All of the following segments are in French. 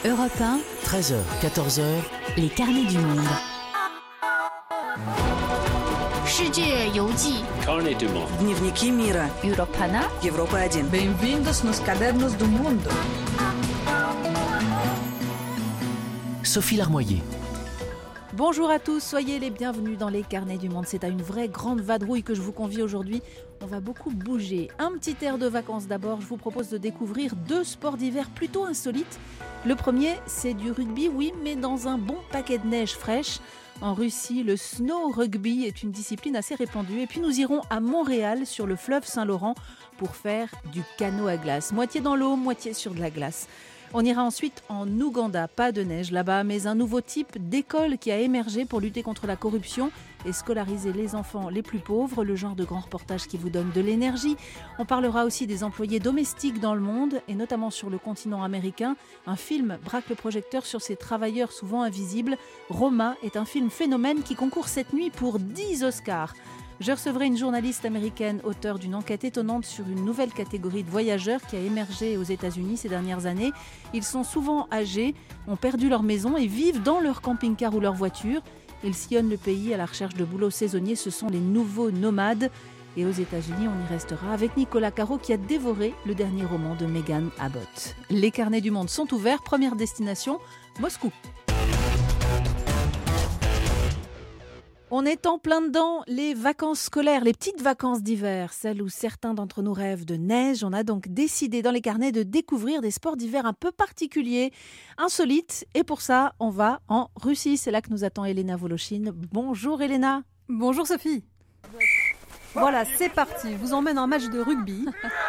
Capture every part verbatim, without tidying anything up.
Europe un, treize heures, quatorze heures, les carnets du monde. Carnet du monde. Dnevniki mira. Europe un. Европа один. Bem-vindos nos cadernos do mundo. Sophie Larmoyer. Bonjour à tous, soyez les bienvenus dans les carnets du monde. C'est à une vraie grande vadrouille que je vous convie aujourd'hui. On va beaucoup bouger. Un petit air de vacances d'abord. Je vous propose de découvrir deux sports d'hiver plutôt insolites. Le premier, c'est du rugby, oui, mais dans un bon paquet de neige fraîche. En Russie, le snow rugby est une discipline assez répandue. Et puis nous irons à Montréal, sur le fleuve Saint-Laurent, pour faire du canot à glace. Moitié dans l'eau, moitié sur de la glace. On ira ensuite en Ouganda, pas de neige là-bas, mais un nouveau type d'école qui a émergé pour lutter contre la corruption et scolariser les enfants les plus pauvres, le genre de grand reportage qui vous donne de l'énergie. On parlera aussi des employés domestiques dans le monde, et notamment sur le continent américain. Un film braque le projecteur sur ces travailleurs souvent invisibles. Roma est un film phénomène qui concourt cette nuit pour dix Oscars. Je recevrai une journaliste américaine, auteure d'une enquête étonnante sur une nouvelle catégorie de voyageurs qui a émergé aux États-Unis ces dernières années. Ils sont souvent âgés, ont perdu leur maison et vivent dans leur camping-car ou leur voiture. Ils sillonnent le pays à la recherche de boulots saisonniers. Ce sont les nouveaux nomades. Et aux États-Unis, on y restera avec Nicolas Caro qui a dévoré le dernier roman de Megan Abbott. Les carnets du monde sont ouverts. Première destination, Moscou. On est en plein dedans, les vacances scolaires, les petites vacances d'hiver, celles où certains d'entre nous rêvent de neige. On a donc décidé dans les carnets de découvrir des sports d'hiver un peu particuliers, insolites. Et pour ça, on va en Russie. C'est là que nous attend Elena Volochine. Bonjour Elena. Bonjour Sophie. Voilà, c'est parti. Je vous emmène en match de rugby.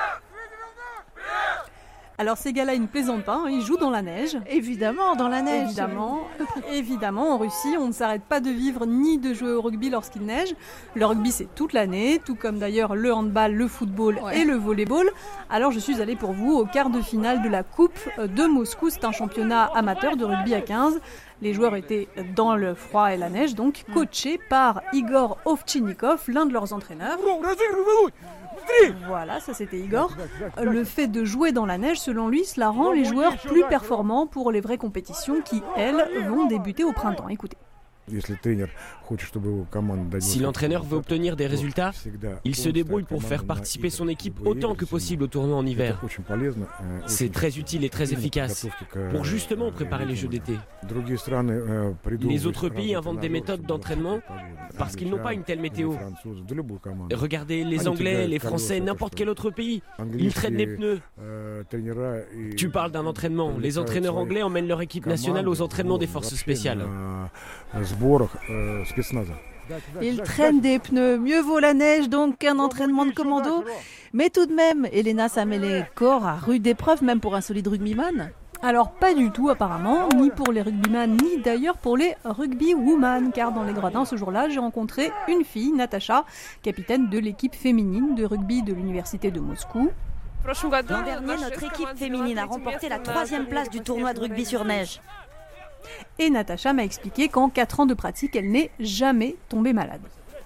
Alors ces gars-là, ils ne plaisantent pas, hein, ils jouent dans la neige. Évidemment, dans la neige. Évidemment, évidemment, en Russie, on ne s'arrête pas de vivre ni de jouer au rugby lorsqu'il neige. Le rugby, c'est toute l'année, tout comme d'ailleurs le handball, le football ouais. et le volleyball. Alors je suis allée pour vous au quart de finale de la Coupe de Moscou. C'est un championnat amateur de rugby à quinze. Les joueurs étaient dans le froid et la neige, donc coachés par Igor Ovchinnikov, l'un de leurs entraîneurs. Voilà, ça c'était Igor. Le fait de jouer dans la neige, selon lui, cela rend les joueurs plus performants pour les vraies compétitions qui, elles, vont débuter au printemps. Écoutez. Si l'entraîneur veut obtenir des résultats, il se débrouille pour faire participer son équipe autant que possible au tournoi en hiver. C'est très utile et très efficace pour justement préparer les Jeux d'été. Les autres pays inventent des méthodes d'entraînement parce qu'ils n'ont pas une telle météo. Regardez les Anglais, les Français, n'importe quel autre pays, ils traînent les pneus. Tu parles d'un entraînement. Les entraîneurs anglais emmènent leur équipe nationale aux entraînements des forces spéciales. Ils traînent des pneus. Mieux vaut la neige donc qu'un entraînement de commando. Mais tout de même, Elena, ça met les corps à rude épreuve, même pour un solide rugbyman. Alors pas du tout apparemment, ni pour les rugbyman, ni d'ailleurs pour les rugbywoman, car dans les gradins ce jour-là, j'ai rencontré une fille, Natacha, capitaine de l'équipe féminine de rugby de l'université de Moscou. L'an dernier, notre équipe féminine a remporté la troisième place du tournoi de rugby sur neige. Et Natacha m'a expliqué qu'en quatre ans de pratique, elle n'est jamais tombée malade.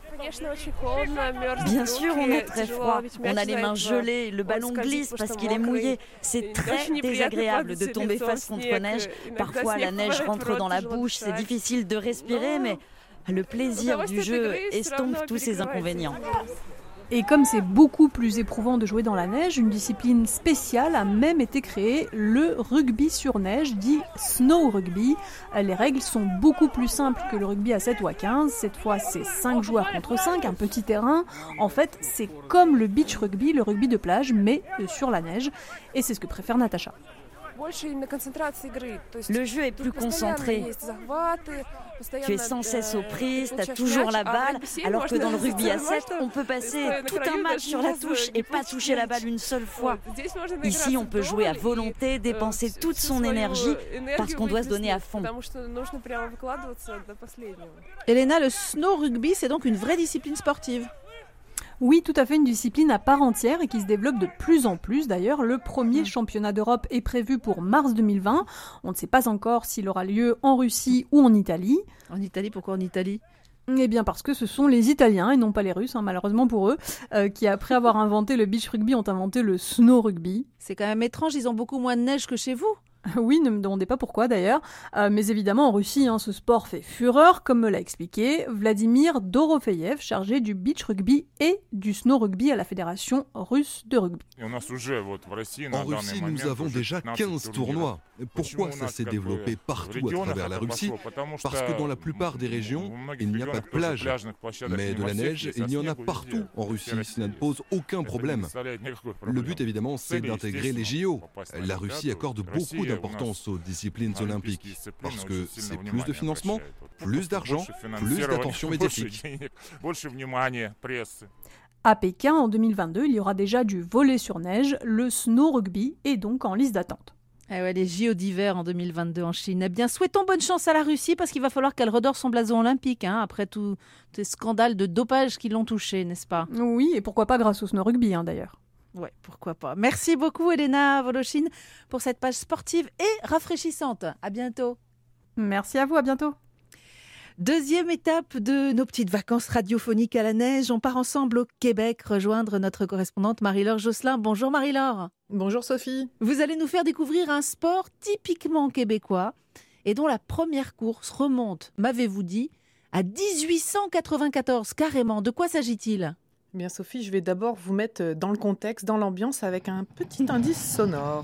Bien sûr, on est très froid. On a les mains gelées, le ballon glisse parce qu'il est mouillé. C'est très désagréable de tomber face contre neige. Parfois, la neige rentre dans la bouche, c'est difficile de respirer, mais le plaisir du jeu estompe tous ces inconvénients. Et comme c'est beaucoup plus éprouvant de jouer dans la neige, une discipline spéciale a même été créée, le rugby sur neige, dit snow rugby. Les règles sont beaucoup plus simples que le rugby à sept ou à quinze. Cette fois, c'est cinq joueurs contre cinq, un petit terrain. En fait, c'est comme le beach rugby, le rugby de plage, mais sur la neige. Et c'est ce que préfère Natacha. Le jeu est plus concentré. Tu es sans cesse aux prises, tu as toujours la balle, alors que dans le rugby à sept, on peut passer tout un match sur la touche et pas toucher la balle une seule fois. Ici, on peut jouer à volonté, dépenser toute son énergie parce qu'on doit se donner à fond. Elena, le snow rugby, c'est donc une vraie discipline sportive. Oui, tout à fait, une discipline à part entière et qui se développe de plus en plus. D'ailleurs, le premier championnat d'Europe est prévu pour mars deux mille vingt. On ne sait pas encore s'il aura lieu en Russie ou en Italie. En Italie, pourquoi en Italie ? Eh bien parce que ce sont les Italiens, et non pas les Russes, hein, malheureusement pour eux, euh, qui après avoir inventé le beach rugby ont inventé le snow rugby. C'est quand même étrange, ils ont beaucoup moins de neige que chez vous. Oui, ne me demandez pas pourquoi d'ailleurs, euh, mais évidemment en Russie, hein, ce sport fait fureur, comme me l'a expliqué Vladimir Dorofeyev, chargé du beach rugby et du snow rugby à la Fédération russe de rugby. En Russie, nous avons déjà quinze tournois. Pourquoi ça s'est développé partout à travers la Russie? Parce que dans la plupart des régions, il n'y a pas de plage. Mais de la neige, il y en a partout en Russie, cela ne pose aucun problème. Le but évidemment, c'est d'intégrer les J O. La Russie accorde beaucoup d'importance aux disciplines olympiques, parce que c'est plus de financement, plus d'argent, plus d'attention médiatique. À Pékin, en deux mille vingt-deux, il y aura déjà du volley sur neige, le snow rugby est donc en liste d'attente. Ah ouais, les J O d'hiver en deux mille vingt-deux en Chine. Eh bien, souhaitons bonne chance à la Russie parce qu'il va falloir qu'elle redore son blason olympique, hein, après tous ces scandales de dopage qui l'ont touché, n'est-ce pas? Oui, et pourquoi pas grâce au snow rugby, hein, d'ailleurs. Ouais, pourquoi pas. Merci beaucoup, Elena Volochine, pour cette page sportive et rafraîchissante. À bientôt. Merci à vous, à bientôt. Deuxième étape de nos petites vacances radiophoniques à la neige. On part ensemble au Québec rejoindre notre correspondante Marie-Laure Josselin. Bonjour Marie-Laure. Bonjour Sophie. Vous allez nous faire découvrir un sport typiquement québécois et dont la première course remonte, m'avez-vous dit, à dix-huit cent quatre-vingt-quatorze carrément. De quoi s'agit-il ? Bien Sophie, je vais d'abord vous mettre dans le contexte, dans l'ambiance avec un petit indice sonore.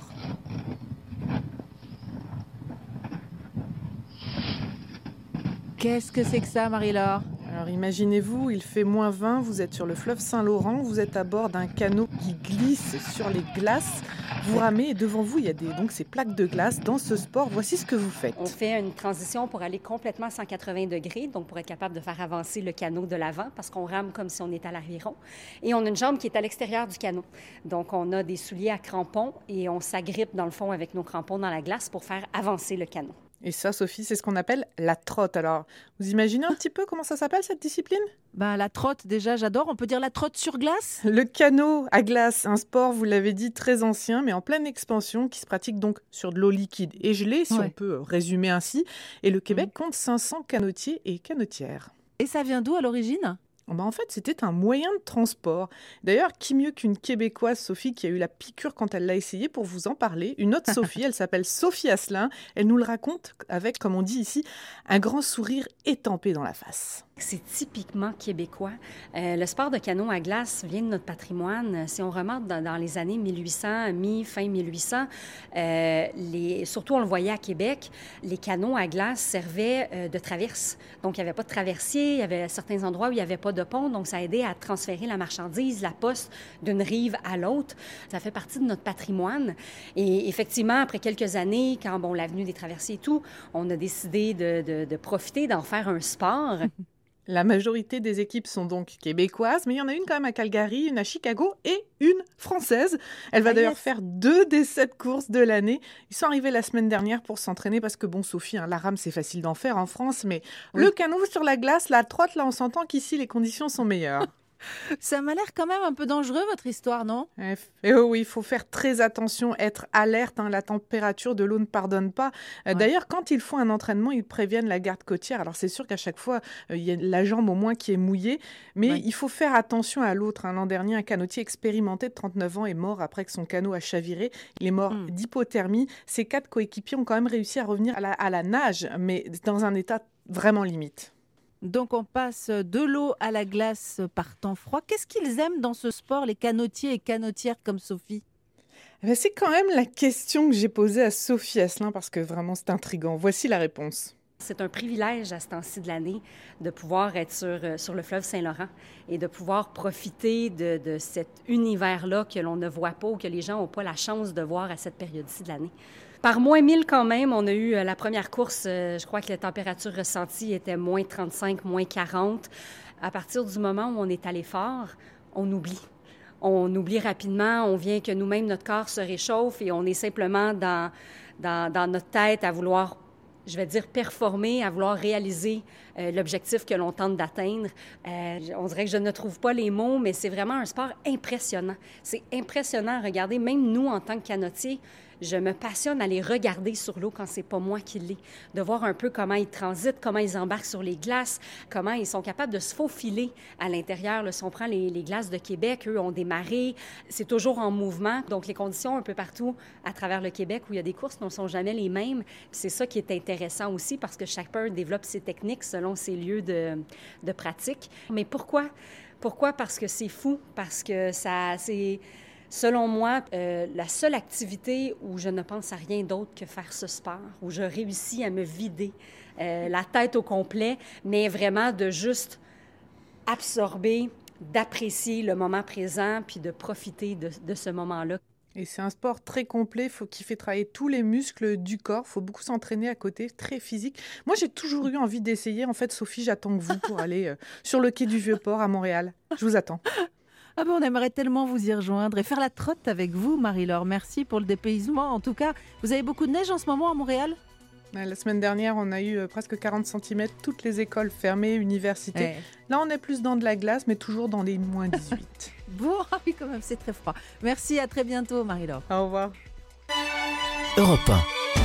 Qu'est-ce que c'est que ça, Marie-Laure ? Alors imaginez-vous, il fait moins vingt, vous êtes sur le fleuve Saint-Laurent, vous êtes à bord d'un canot qui glisse sur les glaces, vous ramez et devant vous il y a des, donc ces plaques de glace. Dans ce sport, voici ce que vous faites. On fait une transition pour aller complètement à cent quatre-vingts degrés, donc pour être capable de faire avancer le canot de l'avant, parce qu'on rame comme si on était à l'aviron. Et on a une jambe qui est à l'extérieur du canot. Donc on a des souliers à crampons et on s'agrippe dans le fond avec nos crampons dans la glace pour faire avancer le canot. Et ça, Sophie, c'est ce qu'on appelle la trotte. Alors, vous imaginez un petit peu comment ça s'appelle, cette discipline ? Ben, la trotte, déjà, j'adore. On peut dire la trotte sur glace ? Le canot à glace, un sport, vous l'avez dit, très ancien, mais en pleine expansion, qui se pratique donc sur de l'eau liquide et gelée, si ouais. on peut résumer ainsi. Et le Québec mmh. compte cinq cents canotiers et canotières. Et ça vient d'où à l'origine ? Ben en fait, c'était un moyen de transport. D'ailleurs, qui mieux qu'une Québécoise, Sophie, qui a eu la piqûre quand elle l'a essayé, pour vous en parler. Une autre Sophie, elle s'appelle Sophie Asselin. Elle nous le raconte avec, comme on dit ici, un grand sourire étampé dans la face. C'est typiquement québécois. Euh, le sport de canot à glace vient de notre patrimoine. Si on remonte dans, dans les années mille huit cents, mi-fin mille huit cents, euh, les, surtout on le voyait à Québec, les canots à glace servaient euh, de traverse. Donc, il n'y avait pas de traversier, il y avait certains endroits où il n'y avait pas de pont, donc ça aidait à transférer la marchandise, la poste, d'une rive à l'autre. Ça fait partie de notre patrimoine. Et effectivement, après quelques années, quand bon, l'avenue des traversiers et tout, on a décidé de, de, de profiter d'en faire un sport. La majorité des équipes sont donc québécoises, mais il y en a une quand même à Calgary, une à Chicago et une française. Elle va ah, d'ailleurs yes. faire deux des sept courses de l'année. Ils sont arrivés la semaine dernière pour s'entraîner parce que, bon, Sophie, hein, la rame, c'est facile d'en faire en France, mais oui. le canot sur la glace, la trotte, là, on s'entend qu'ici, les conditions sont meilleures. Ça m'a l'air quand même un peu dangereux, votre histoire, non ? Et oh oui, il faut faire très attention, être alerte. Hein, la température de l'eau ne pardonne pas. Euh, ouais. D'ailleurs, quand ils font un entraînement, ils préviennent la garde côtière. Alors, c'est sûr qu'à chaque fois, il euh, y a la jambe au moins qui est mouillée. Mais ouais. il faut faire attention à l'autre. Hein. L'an dernier, un canotier expérimenté de trente-neuf ans est mort après que son canot a chaviré. Il est mort mmh. d'hypothermie. Ses quatre coéquipiers ont quand même réussi à revenir à la, à la nage, mais dans un état vraiment limite. Donc, on passe de l'eau à la glace par temps froid. Qu'est-ce qu'ils aiment dans ce sport, les canotiers et canotières comme Sophie ? Ben, c'est quand même la question que j'ai posée à Sophie Asselin parce que vraiment, c'est intriguant. Voici la réponse. C'est un privilège à ce temps-ci de l'année de pouvoir être sur, sur le fleuve Saint-Laurent et de pouvoir profiter de, de cet univers-là que l'on ne voit pas ou que les gens n'ont pas la chance de voir à cette période-ci de l'année. Par moins mille quand même, on a eu la première course, je crois que la température ressentie était moins trente-cinq, moins quarante. À partir du moment où on est allé fort, on oublie. On oublie rapidement, on vient que nous-mêmes, notre corps se réchauffe et on est simplement dans, dans, dans notre tête à vouloir, je vais dire, performer, à vouloir réaliser euh, l'objectif que l'on tente d'atteindre. Euh, on dirait que je ne trouve pas les mots, mais c'est vraiment un sport impressionnant. C'est impressionnant à regarder. Même nous, en tant que canotiers, Je me passionne à les regarder sur l'eau quand c'est pas moi qui l'ai, de voir un peu comment ils transitent, comment ils embarquent sur les glaces, comment ils sont capables de se faufiler à l'intérieur. Là, si on prend les, les glaces de Québec, eux ont des marées, c'est toujours en mouvement. Donc, les conditions un peu partout à travers le Québec où il y a des courses ne sont jamais les mêmes. Puis c'est ça qui est intéressant aussi parce que chacun développe ses techniques selon ses lieux de, de pratique. Mais pourquoi? Pourquoi? Parce que c'est fou, parce que ça, c'est... Selon moi, euh, la seule activité où je ne pense à rien d'autre que faire ce sport, où je réussis à me vider euh, la tête au complet, mais vraiment de juste absorber, d'apprécier le moment présent, puis de profiter de, de ce moment-là. Et c'est un sport très complet, faut, qui fait travailler tous les muscles du corps. Il faut beaucoup s'entraîner à côté, très physique. Moi, j'ai toujours eu envie d'essayer. En fait, Sophie, j'attends que vous pour aller euh, sur le quai du Vieux-Port à Montréal. Je vous attends. Ah ben, on aimerait tellement vous y rejoindre et faire la trotte avec vous, Marie-Laure. Merci pour le dépaysement. En tout cas, vous avez beaucoup de neige en ce moment à Montréal ? La semaine dernière, on a eu euh, presque quarante centimètres, toutes les écoles fermées, universités. Ouais. Là, on est plus dans de la glace, mais toujours dans les moins dix-huit. Bon, oui, quand même, c'est très froid. Merci, à très bientôt, Marie-Laure. Au revoir. Europe un.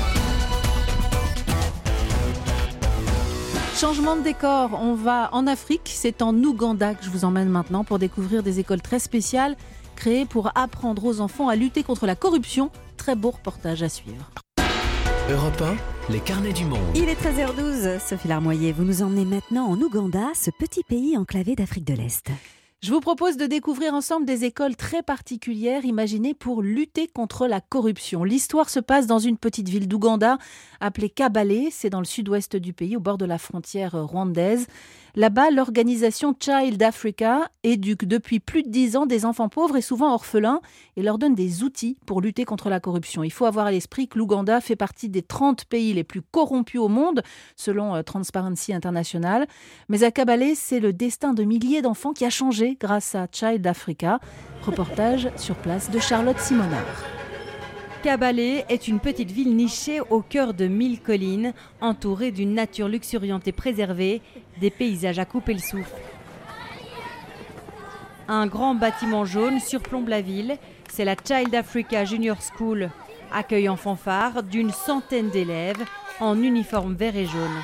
Changement de décor, on va en Afrique, c'est en Ouganda que je vous emmène maintenant pour découvrir des écoles très spéciales créées pour apprendre aux enfants à lutter contre la corruption. Très beau reportage à suivre. Europe un, les carnets du monde. Il est treize heures douze, Sophie Larmoyer, vous nous emmenez maintenant en Ouganda, ce petit pays enclavé d'Afrique de l'Est. Je vous propose de découvrir ensemble des écoles très particulières imaginées pour lutter contre la corruption. L'histoire se passe dans une petite ville d'Ouganda appelée Kabale. C'est dans le sud-ouest du pays, au bord de la frontière rwandaise. Là-bas, l'organisation Child Africa éduque depuis plus de dix ans des enfants pauvres et souvent orphelins et leur donne des outils pour lutter contre la corruption. Il faut avoir à l'esprit que l'Ouganda fait partie des trente pays les plus corrompus au monde, selon Transparency International. Mais à Kabale, c'est le destin de milliers d'enfants qui a changé grâce à Child Africa. Reportage sur place de Charlotte Simonard. Kabale est une petite ville nichée au cœur de mille collines, entourée d'une nature luxuriante et préservée, des paysages à couper le souffle. Un grand bâtiment jaune surplombe la ville, c'est la Child Africa Junior School, accueil en fanfare d'une centaine d'élèves en uniforme vert et jaune.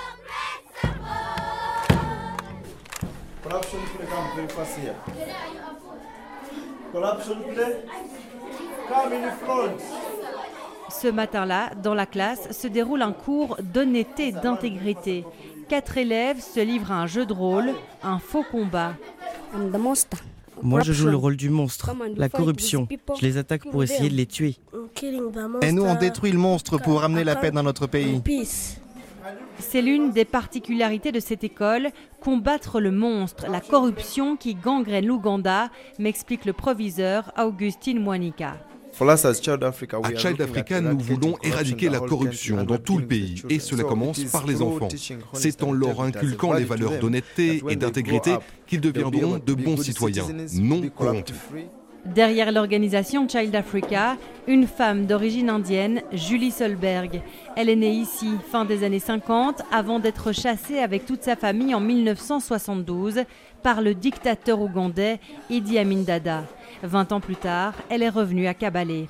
Ce matin-là, dans la classe, se déroule un cours d'honnêteté et d'intégrité. Quatre élèves se livrent à un jeu de rôle, un faux combat. Moi, je joue le rôle du monstre, la corruption. Je les attaque pour essayer de les tuer. Et nous, on détruit le monstre pour ramener la paix dans notre pays. C'est l'une des particularités de cette école, combattre le monstre, la corruption qui gangrène l'Ouganda, m'explique le proviseur Augustine Mwanika. À Child Africa, nous voulons éradiquer la corruption dans tout le pays et cela commence par les enfants. C'est en leur inculquant les valeurs d'honnêteté et d'intégrité qu'ils deviendront de bons citoyens, non corrompus. Derrière l'organisation Child Africa, une femme d'origine indienne, Julie Solberg. Elle est née ici, fin des années cinquante, avant d'être chassée avec toute sa famille en mille neuf cent soixante-douze par le dictateur ougandais Idi Amin Dada. Vingt ans plus tard, elle est revenue à Kabale.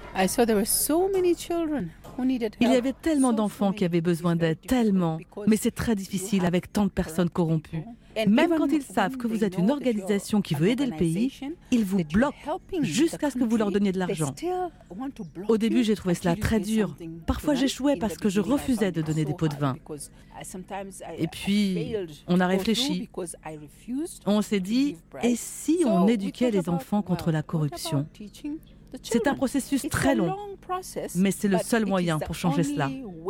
Il y avait tellement d'enfants qui avaient besoin d'aide, tellement. Mais c'est très difficile avec tant de personnes corrompues. Même quand ils savent que vous êtes une organisation qui veut aider le pays, ils vous bloquent jusqu'à ce que vous leur donniez de l'argent. Au début, j'ai trouvé cela très dur. Parfois, j'échouais parce que je refusais de donner des pots de vin. Et puis, on a réfléchi. On s'est dit, et si on éduquait les enfants contre la corruption ? C'est un processus très long, mais c'est le seul moyen pour changer cela.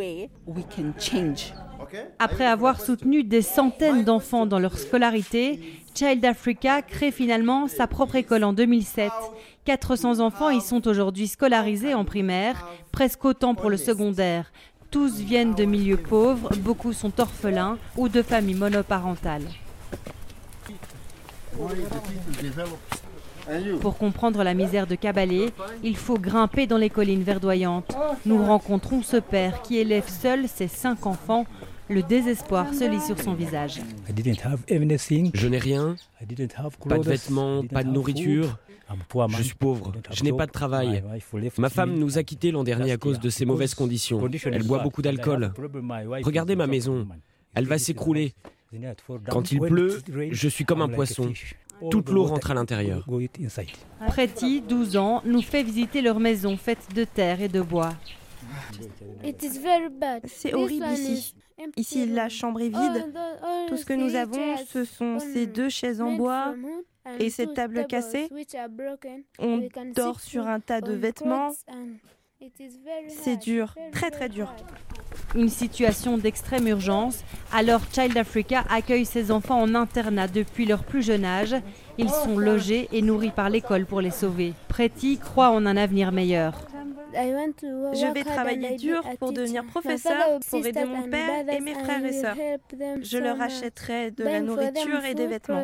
Après avoir soutenu des centaines d'enfants dans leur scolarité, Child Africa crée finalement sa propre école en deux mille sept. quatre cents enfants y sont aujourd'hui scolarisés en primaire, presque autant pour le secondaire. Tous viennent de milieux pauvres, beaucoup sont orphelins ou de familles monoparentales. Pour comprendre la misère de Kabale, il faut grimper dans les collines verdoyantes. Nous rencontrons ce père qui élève seul ses cinq enfants. Le désespoir se lit sur son visage. Je n'ai rien, pas de vêtements, pas de nourriture. Je suis pauvre, je n'ai pas de travail. Ma femme nous a quittés l'an dernier à cause de ces mauvaises conditions. Elle boit beaucoup d'alcool. Regardez ma maison, elle va s'écrouler. Quand il pleut, je suis comme un poisson. Toute l'eau rentre à l'intérieur. Preti, douze ans, nous fait visiter leur maison faite de terre et de bois. C'est horrible ici. Ici, la chambre est vide. Tout ce que nous avons, ce sont ces deux chaises en bois et cette table cassée. On dort sur un tas de vêtements. C'est dur, très très dur. Une situation d'extrême urgence. Alors Child Africa accueille ses enfants en internat depuis leur plus jeune âge. Ils sont logés et nourris par l'école pour les sauver. Preti croit en un avenir meilleur. Je vais travailler dur pour devenir professeur, pour aider mon père et mes frères et sœurs. Je leur achèterai de la nourriture et des vêtements.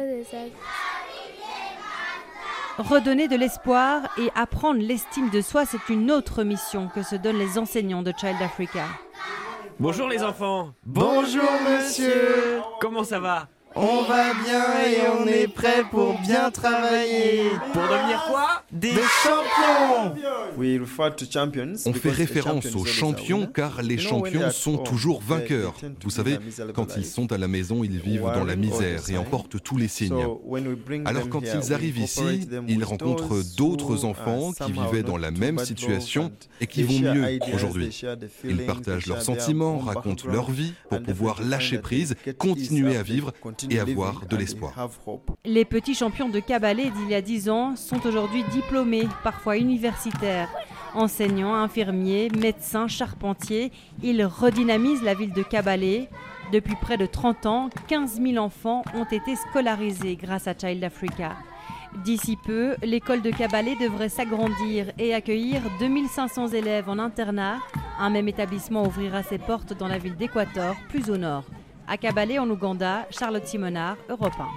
Redonner de l'espoir et apprendre l'estime de soi, c'est une autre mission que se donnent les enseignants de Child Africa. Bonjour les enfants. Bonjour monsieur. Comment ça va ? On va bien et on est prêt pour bien travailler. Pour devenir quoi ? Des champions. On fait référence aux champions car les champions sont toujours vainqueurs. Vous savez, quand ils sont à la maison, ils vivent dans la misère et en portent tous les signes. Alors quand ils arrivent ici, ils rencontrent d'autres enfants qui vivaient dans la même situation et qui vont mieux aujourd'hui. Ils partagent leurs sentiments, racontent leur vie pour pouvoir lâcher prise, continuer à vivre et avoir de l'espoir. Les petits champions de Kabale d'il y a dix ans sont aujourd'hui diplômés, parfois universitaires. Enseignants, infirmiers, médecins, charpentiers, ils redynamisent la ville de Kabale. Depuis près de trente ans, quinze mille enfants ont été scolarisés grâce à Child Africa. D'ici peu, l'école de Kabale devrait s'agrandir et accueillir deux mille cinq cents élèves en internat. Un même établissement ouvrira ses portes dans la ville d'Équateur, plus au nord. À Kabale, en Ouganda, Charlotte Simonard, Europe un.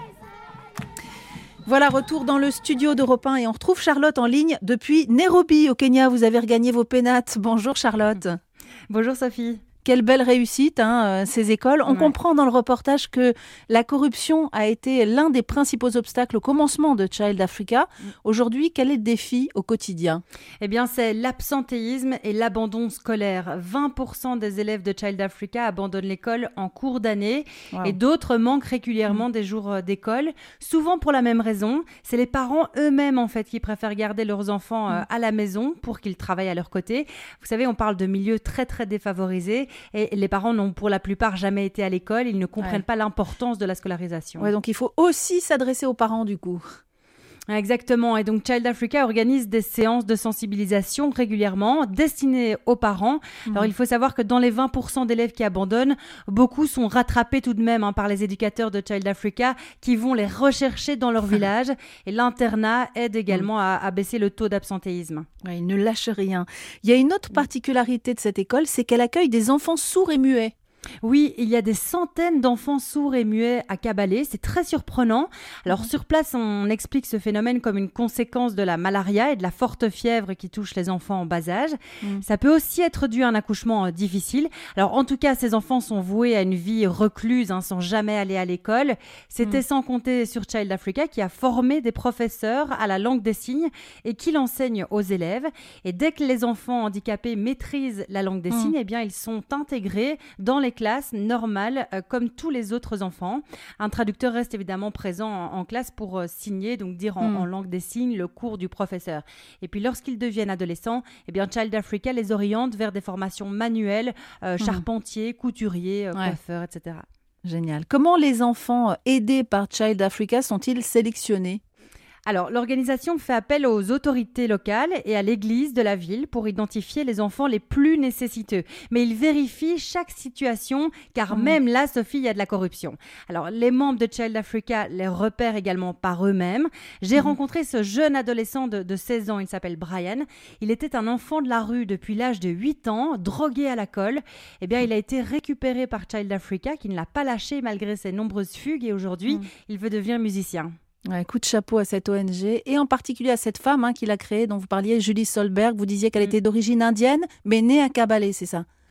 Voilà, retour dans le studio d'Europe un et on retrouve Charlotte en ligne depuis Nairobi, au Kenya. Vous avez regagné vos pénates. Bonjour Charlotte. Bonjour Sophie. Quelle belle réussite, hein, ces écoles. On ouais. comprend dans le reportage que la corruption a été l'un des principaux obstacles au commencement de Child Africa. Aujourd'hui, quel est le défi au quotidien ? Eh bien, c'est l'absentéisme et l'abandon scolaire. vingt pour cent des élèves de Child Africa abandonnent l'école en cours d'année wow. et d'autres manquent régulièrement mmh. des jours d'école. Souvent pour la même raison, c'est les parents eux-mêmes en fait qui préfèrent garder leurs enfants euh, à la maison pour qu'ils travaillent à leur côté. Vous savez, on parle de milieux très très défavorisés. Et les parents n'ont pour la plupart jamais été à l'école, ils ne comprennent ouais. pas l'importance de la scolarisation. Ouais, donc il faut aussi s'adresser aux parents du coup. Exactement, et donc Child Africa organise des séances de sensibilisation régulièrement destinées aux parents. Mmh. Alors il faut savoir que dans les vingt pour cent d'élèves qui abandonnent, beaucoup sont rattrapés tout de même hein, par les éducateurs de Child Africa qui vont les rechercher dans leur village. Et l'internat aide également mmh. à, à baisser le taux d'absentéisme. Ouais, ils ne lâchent rien. Il y a une autre particularité de cette école, c'est qu'elle accueille des enfants sourds et muets. Oui, il y a des centaines d'enfants sourds et muets à Kabale, c'est très surprenant. Alors sur place, on explique ce phénomène comme une conséquence de la malaria et de la forte fièvre qui touche les enfants en bas âge. Mm. Ça peut aussi être dû à un accouchement euh, difficile. Alors en tout cas, ces enfants sont voués à une vie recluse, hein, sans jamais aller à l'école. C'était mm. sans compter sur Child Africa qui a formé des professeurs à la langue des signes et qui l'enseigne aux élèves. Et dès que les enfants handicapés maîtrisent la langue des mm. signes, eh bien ils sont intégrés dans les classes normales euh, comme tous les autres enfants. Un traducteur reste évidemment présent en, en classe pour euh, signer, donc dire en, mmh. en langue des signes le cours du professeur. Et puis lorsqu'ils deviennent adolescents, eh bien Child Africa les oriente vers des formations manuelles, euh, mmh. charpentiers, couturiers, euh, ouais. coiffeurs, et cetera. Génial. Comment les enfants aidés par Child Africa sont-ils sélectionnés ? Alors, l'organisation fait appel aux autorités locales et à l'église de la ville pour identifier les enfants les plus nécessiteux. Mais ils vérifient chaque situation, car mmh. même là, Sophie, il y a de la corruption. Alors, les membres de Child Africa les repèrent également par eux-mêmes. J'ai mmh. rencontré ce jeune adolescent de, de seize ans, il s'appelle Brian. Il était un enfant de la rue depuis l'âge de huit ans, drogué à la colle. Eh bien, il a été récupéré par Child Africa, qui ne l'a pas lâché malgré ses nombreuses fugues. Et aujourd'hui, mmh. il veut devenir musicien. Ouais, coup de chapeau à cette O N G et en particulier à cette femme hein, qui l'a créée, dont vous parliez, Julie Solberg. Vous disiez qu'elle mmh. était d'origine indienne, mais née à Kabale, c'est ça ?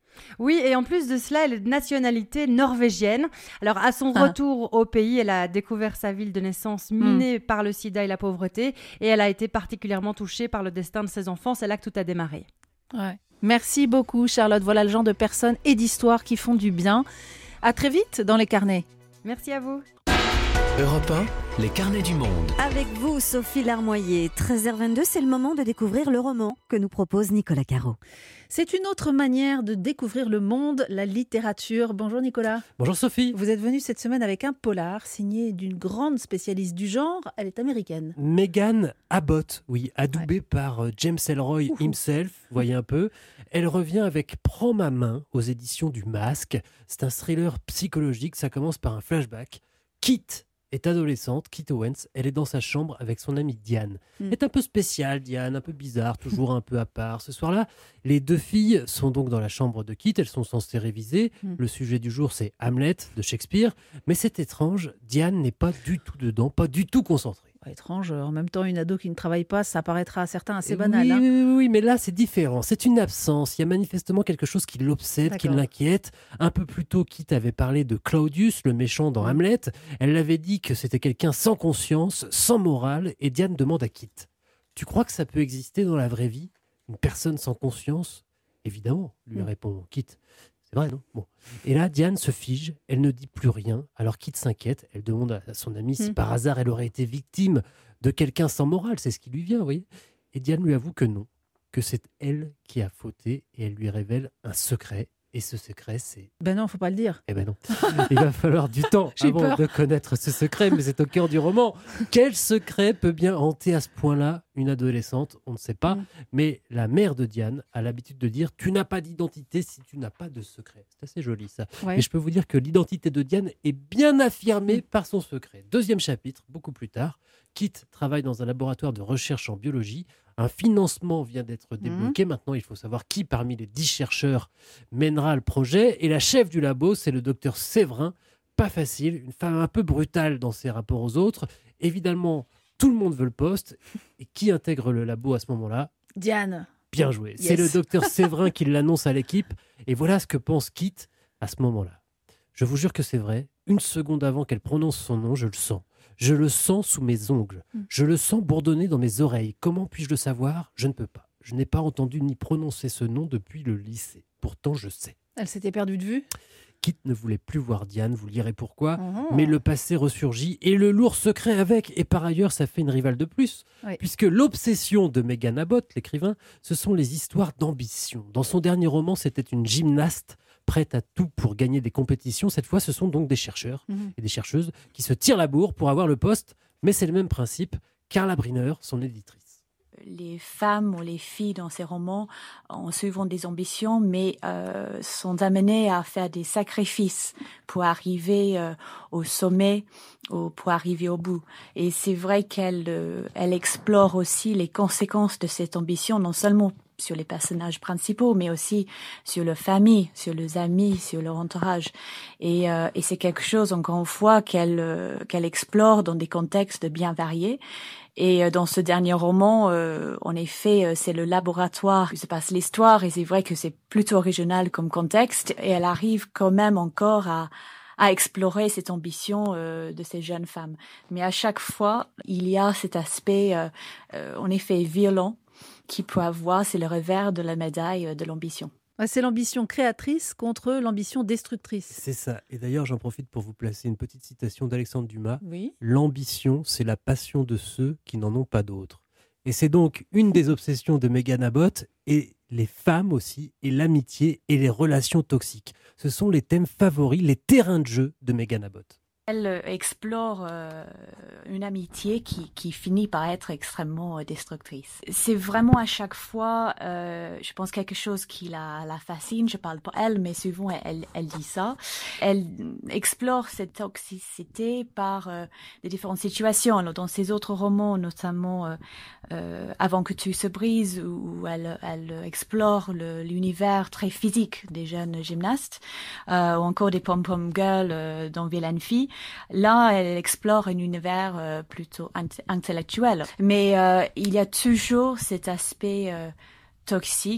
Oui, et en plus de cela, elle est de nationalité norvégienne. Alors, à son ah. retour au pays, elle a découvert sa ville de naissance minée mmh. par le sida et la pauvreté, et elle a été particulièrement touchée par le destin de ses enfants. C'est là que tout a démarré. Ouais. Merci beaucoup, Charlotte. Voilà le genre de personnes et d'histoires qui font du bien. À très vite dans les carnets. Merci à vous. Europe un, les carnets du monde. Avec vous, Sophie Larmoyer. treize heures vingt-deux, c'est le moment de découvrir le roman que nous propose Nicolas Caro. C'est une autre manière de découvrir le monde, la littérature. Bonjour Nicolas. Bonjour Sophie. Vous êtes venu cette semaine avec un polar signé d'une grande spécialiste du genre. Elle est américaine. Megan Abbott, oui, adoubée ouais. par James Ellroy Ouhou. himself, vous voyez un peu. Elle revient avec Prends ma main aux éditions du Masque. C'est un thriller psychologique, ça commence par un flashback. Kit est adolescente, Kit Owens, elle est dans sa chambre avec son amie Diane. Mm. Elle est un peu spéciale, Diane, un peu bizarre, toujours un peu à part. Ce soir-là, les deux filles sont donc dans la chambre de Kit, elles sont censées réviser. Mm. Le sujet du jour, c'est Hamlet de Shakespeare. Mais c'est étrange, Diane n'est pas du tout dedans, pas du tout concentrée. Étrange, en même temps, une ado qui ne travaille pas, ça paraîtra à certains assez banal. Oui, hein. oui, oui, oui, mais là, c'est différent. C'est une absence. Il y a manifestement quelque chose qui l'obsède, D'accord. qui l'inquiète. Un peu plus tôt, Kit avait parlé de Claudius, le méchant dans mmh. Hamlet. Elle l'avait dit que c'était quelqu'un sans conscience, sans morale. Et Diane demande à Kit, tu crois que ça peut exister dans la vraie vie, une personne sans conscience ? Évidemment, lui mmh. répond Kit. C'est vrai, non ? Bon. Et là, Diane se fige, elle ne dit plus rien. Alors Kit s'inquiète, elle demande à son amie si mmh. par hasard elle aurait été victime de quelqu'un sans morale, c'est ce qui lui vient, vous voyez. Et Diane lui avoue que non, que c'est elle qui a fauté et elle lui révèle un secret. Et ce secret, c'est... Ben non, faut pas le dire. Eh ben non. Il va falloir du temps avant peur. de connaître ce secret, mais c'est au cœur du roman. Quel secret peut bien hanter à ce point-là une adolescente ? On ne sait pas. Mm. Mais la mère de Diane a l'habitude de dire « Tu n'as pas d'identité si tu n'as pas de secret ». C'est assez joli, ça. Ouais. Et je peux vous dire que l'identité de Diane est bien affirmée mm. par son secret. Deuxième chapitre, beaucoup plus tard. Kit travaille dans un laboratoire de recherche en biologie. Un financement vient d'être débloqué. Mmh. Maintenant, il faut savoir qui parmi les dix chercheurs mènera le projet. Et la chef du labo, c'est le docteur Séverin. Pas facile, une femme un peu brutale dans ses rapports aux autres. Évidemment, tout le monde veut le poste. Et qui intègre le labo à ce moment-là ? Diane. Bien joué. Yes. C'est le docteur Séverin qui l'annonce à l'équipe. Et voilà ce que pense Kit à ce moment-là. Je vous jure que c'est vrai. Une seconde avant qu'elle prononce son nom, je le sens. Je le sens sous mes ongles. Je le sens bourdonner dans mes oreilles. Comment puis-je le savoir ? Je ne peux pas. Je n'ai pas entendu ni prononcé ce nom depuis le lycée. Pourtant, je sais. Elle s'était perdue de vue ? Kit ne voulait plus voir Diane, vous lirez pourquoi. Mmh. Mais le passé ressurgit et le lourd secret avec. Et par ailleurs, ça fait une rivale de plus. Oui. Puisque l'obsession de Megan Abbott, l'écrivain, ce sont les histoires d'ambition. Dans son dernier roman, c'était une gymnaste prête à tout pour gagner des compétitions. Cette fois, ce sont donc des chercheurs mmh. et des chercheuses qui se tirent la bourre pour avoir le poste. Mais c'est le même principe. Carla Briner, son éditrice. Les femmes ou les filles dans ces romans ont souvent des ambitions, mais euh, sont amenées à faire des sacrifices pour arriver euh, au sommet ou pour arriver au bout. Et c'est vrai qu'elle euh, elle explore aussi les conséquences de cette ambition, non seulement sur les personnages principaux, mais aussi sur leur famille, sur leurs amis, sur leur entourage. Et, euh, et c'est quelque chose, encore une fois, qu'elle euh, qu'elle explore dans des contextes bien variés. Et euh, dans ce dernier roman, euh, en effet, euh, c'est le laboratoire où se passe l'histoire, et c'est vrai que c'est plutôt original comme contexte, et elle arrive quand même encore à à explorer cette ambition euh, de ces jeunes femmes. Mais à chaque fois, il y a cet aspect, euh, euh, en effet, violent, qui peut avoir, c'est le revers de la médaille de l'ambition. Ouais, c'est l'ambition créatrice contre l'ambition destructrice. C'est ça. Et d'ailleurs, j'en profite pour vous placer une petite citation d'Alexandre Dumas. Oui. L'ambition, c'est la passion de ceux qui n'en ont pas d'autres. Et c'est donc une des obsessions de Megan Abbott, et les femmes aussi, et l'amitié et les relations toxiques. Ce sont les thèmes favoris, les terrains de jeu de Megan Abbott. Elle explore euh, une amitié qui, qui finit par être extrêmement destructrice. C'est vraiment à chaque fois, euh, je pense, quelque chose qui la, la fascine. Je parle pas elle, mais souvent elle, elle dit ça. Elle explore cette toxicité par euh, des différentes situations. Alors, dans ses autres romans, notamment euh, euh, Avant que tu se brises, où elle, elle explore le, l'univers très physique des jeunes gymnastes, euh, ou encore des pom-pom girls euh, dans Vilaine Fille. Là, elle explore un univers euh, plutôt int- intellectuel. Mais euh, il y a toujours cet aspect euh, toxique.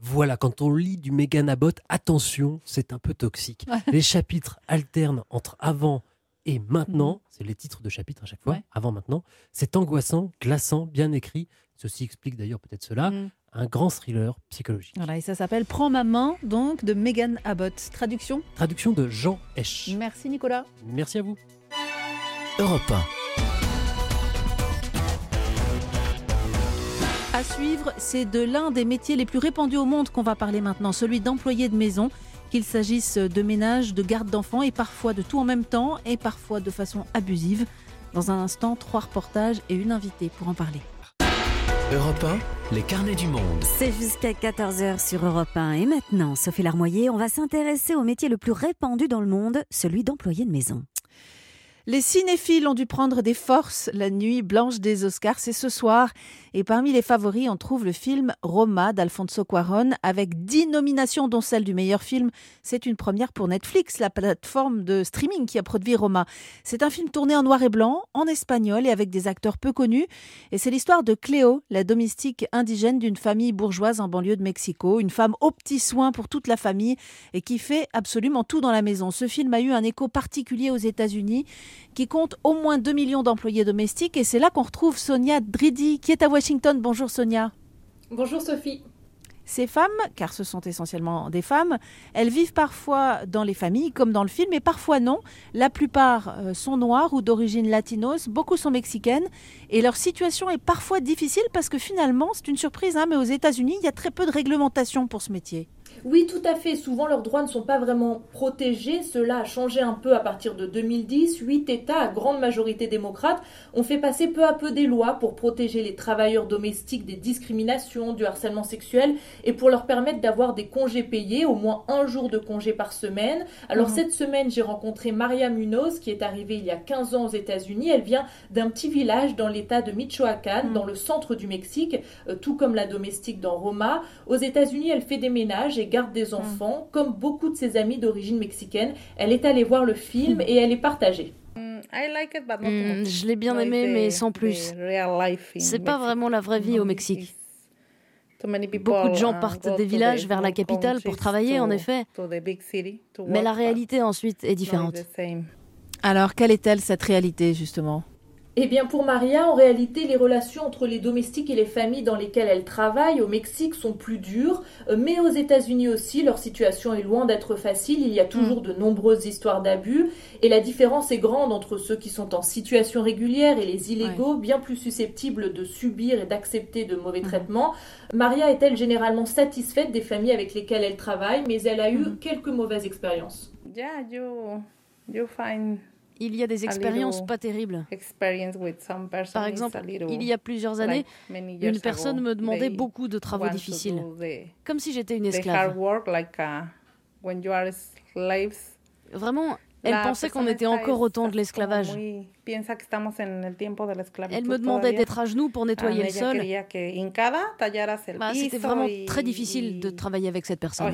Voilà, quand on lit du Megan Abbott, attention, c'est un peu toxique. Ouais. Les chapitres alternent entre avant et maintenant. Mmh. C'est les titres de chapitres à chaque fois, ouais. Avant, maintenant. C'est angoissant, glaçant, bien écrit. Ceci explique d'ailleurs peut-être cela. Mmh. Un grand thriller psychologique. Voilà, et ça s'appelle Prends ma main, donc, de Megan Abbott. Traduction ? Traduction de Jean Hesch. Merci Nicolas. Merci à vous. Europe un. À suivre, c'est de l'un des métiers les plus répandus au monde qu'on va parler maintenant, celui d'employé de maison, qu'il s'agisse de ménage, de garde d'enfants et parfois de tout en même temps et parfois de façon abusive. Dans un instant, trois reportages et une invitée pour en parler. Europe un, les carnets du monde. C'est jusqu'à quatorze heures sur Europe un. Et maintenant, Sophie Larmoyer, on va s'intéresser au métier le plus répandu dans le monde, celui d'employé de maison. Les cinéphiles ont dû prendre des forces. La nuit blanche des Oscars, c'est ce soir. Et parmi les favoris, on trouve le film Roma d'Alfonso Cuarón avec dix nominations, dont celle du meilleur film. C'est une première pour Netflix, la plateforme de streaming qui a produit Roma. C'est un film tourné en noir et blanc, en espagnol et avec des acteurs peu connus. Et c'est l'histoire de Cléo, la domestique indigène d'une famille bourgeoise en banlieue de Mexico. Une femme aux petits soins pour toute la famille et qui fait absolument tout dans la maison. Ce film a eu un écho particulier aux États-Unis, qui compte au moins deux millions d'employés domestiques. Et c'est là qu'on retrouve Sonia Dridi, qui est à Washington. Bonjour Sonia. Bonjour Sophie. Ces femmes, car ce sont essentiellement des femmes, elles vivent parfois dans les familles, comme dans le film, et parfois non. La plupart sont noires ou d'origine latinos, beaucoup sont mexicaines, et leur situation est parfois difficile parce que finalement, c'est une surprise, hein, mais aux États-Unis, il y a très peu de réglementation pour ce métier. Oui, tout à fait. Souvent, leurs droits ne sont pas vraiment protégés. Cela a changé un peu à partir de deux mille dix. Huit États, à grande majorité démocrates, ont fait passer peu à peu des lois pour protéger les travailleurs domestiques des discriminations, du harcèlement sexuel et pour leur permettre d'avoir des congés payés, au moins un jour de congé par semaine. Alors mmh. cette semaine, j'ai rencontré Maria Munoz, qui est arrivée il y a quinze ans aux États-Unis. Elle vient d'un petit village dans l'État de Michoacán, mmh. dans le centre du Mexique, euh, tout comme la domestique dans Roma. Aux États-Unis, elle fait des ménages et garde des enfants. Mmh. Comme beaucoup de ses amis d'origine mexicaine, elle est allée voir le film mmh. et elle est partagée. Mmh, je l'ai bien aimé, mais sans plus. C'est pas vraiment la vraie vie au Mexique. Beaucoup de gens partent des villages vers la capitale pour travailler, en effet. Mais la réalité ensuite est différente. Alors, quelle est-elle, cette réalité, justement ? Eh bien, pour Maria, en réalité, les relations entre les domestiques et les familles dans lesquelles elle travaille au Mexique sont plus dures. Mais aux États-Unis aussi, leur situation est loin d'être facile. Il y a toujours mmh. de nombreuses histoires d'abus. Et la différence est grande entre ceux qui sont en situation régulière et les illégaux, ouais. bien plus susceptibles de subir et d'accepter de mauvais mmh. traitements. Maria est-elle généralement satisfaite des familles avec lesquelles elle travaille, mais elle a eu mmh. quelques mauvaises expériences. Yeah, you, you find... Il y a des expériences pas terribles. Par exemple, il y a plusieurs années, une personne me demandait beaucoup de travaux difficiles, comme si j'étais une esclave. Vraiment, elle pensait qu'on était encore au temps de l'esclavage. Elle me demandait d'être à genoux pour nettoyer le sol. Bah, c'était vraiment très difficile de travailler avec cette personne.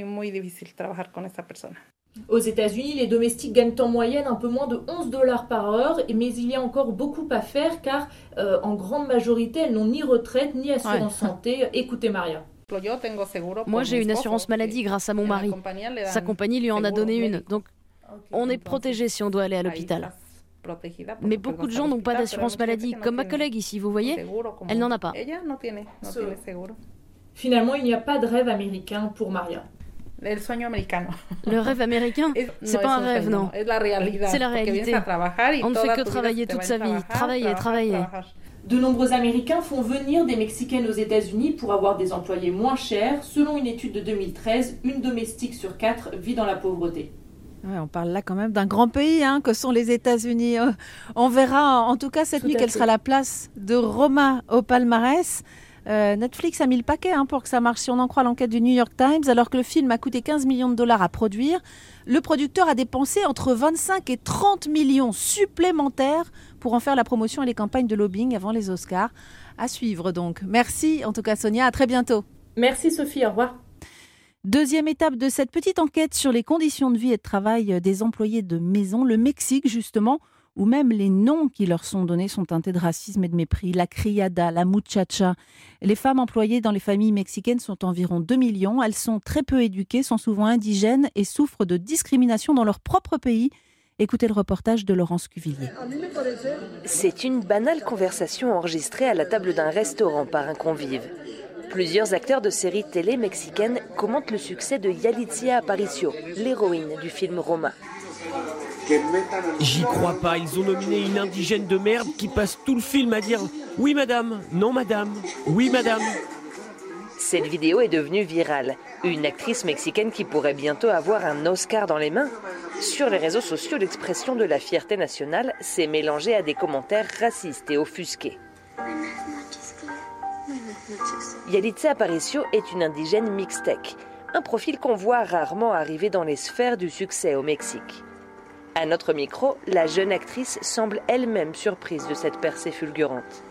Aux États-Unis, les domestiques gagnent en moyenne un peu moins de onze dollars par heure, mais il y a encore beaucoup à faire car euh, en grande majorité, elles n'ont ni retraite ni assurance ouais. santé. Écoutez Maria. Moi, j'ai une assurance maladie grâce à mon mari. Sa compagnie lui en a donné une, donc on est protégé si on doit aller à l'hôpital. Mais beaucoup de gens n'ont pas d'assurance maladie, comme ma collègue ici, vous voyez, elle n'en a pas. Finalement, il n'y a pas de rêve américain pour Maria. Le rêve américain, c'est pas un rêve, non. C'est la réalité. On ne fait que travailler toute sa vie, travailler, travailler. De nombreux Américains font venir des Mexicaines aux États-Unis pour avoir des employés moins chers. Selon une étude de deux mille treize, une domestique sur quatre vit dans la pauvreté. Ouais, on parle là quand même d'un grand pays hein, que sont les États-Unis. On verra en tout cas cette Tout nuit quelle fait. sera la place de Roma au palmarès. Euh, Netflix a mis le paquet hein, pour que ça marche, si on en croit l'enquête du New York Times. Alors que le film a coûté quinze millions de dollars à produire, le producteur a dépensé entre vingt-cinq et trente millions supplémentaires pour en faire la promotion et les campagnes de lobbying avant les Oscars. À suivre donc. Merci en tout cas Sonia, à très bientôt. Merci Sophie, au revoir. Deuxième étape de cette petite enquête sur les conditions de vie et de travail des employés de maison, le Mexique justement, ou même les noms qui leur sont donnés sont teintés de racisme et de mépris. La criada, la muchacha. Les femmes employées dans les familles mexicaines sont environ deux millions. Elles sont très peu éduquées, sont souvent indigènes et souffrent de discrimination dans leur propre pays. Écoutez le reportage de Laurence Cuvillier. C'est une banale conversation enregistrée à la table d'un restaurant par un convive. Plusieurs acteurs de séries télé mexicaines commentent le succès de Yalitza Aparicio, l'héroïne du film Roma. J'y crois pas, ils ont nominé une indigène de merde qui passe tout le film à dire « Oui madame, non madame, oui madame ». Cette vidéo est devenue virale. Une actrice mexicaine qui pourrait bientôt avoir un Oscar dans les mains. Sur les réseaux sociaux, l'expression de la fierté nationale s'est mélangée à des commentaires racistes et offusqués. Yalitza Aparicio est une indigène mixtèque, un profil qu'on voit rarement arriver dans les sphères du succès au Mexique. À notre micro, la jeune actrice semble elle-même surprise de cette percée fulgurante.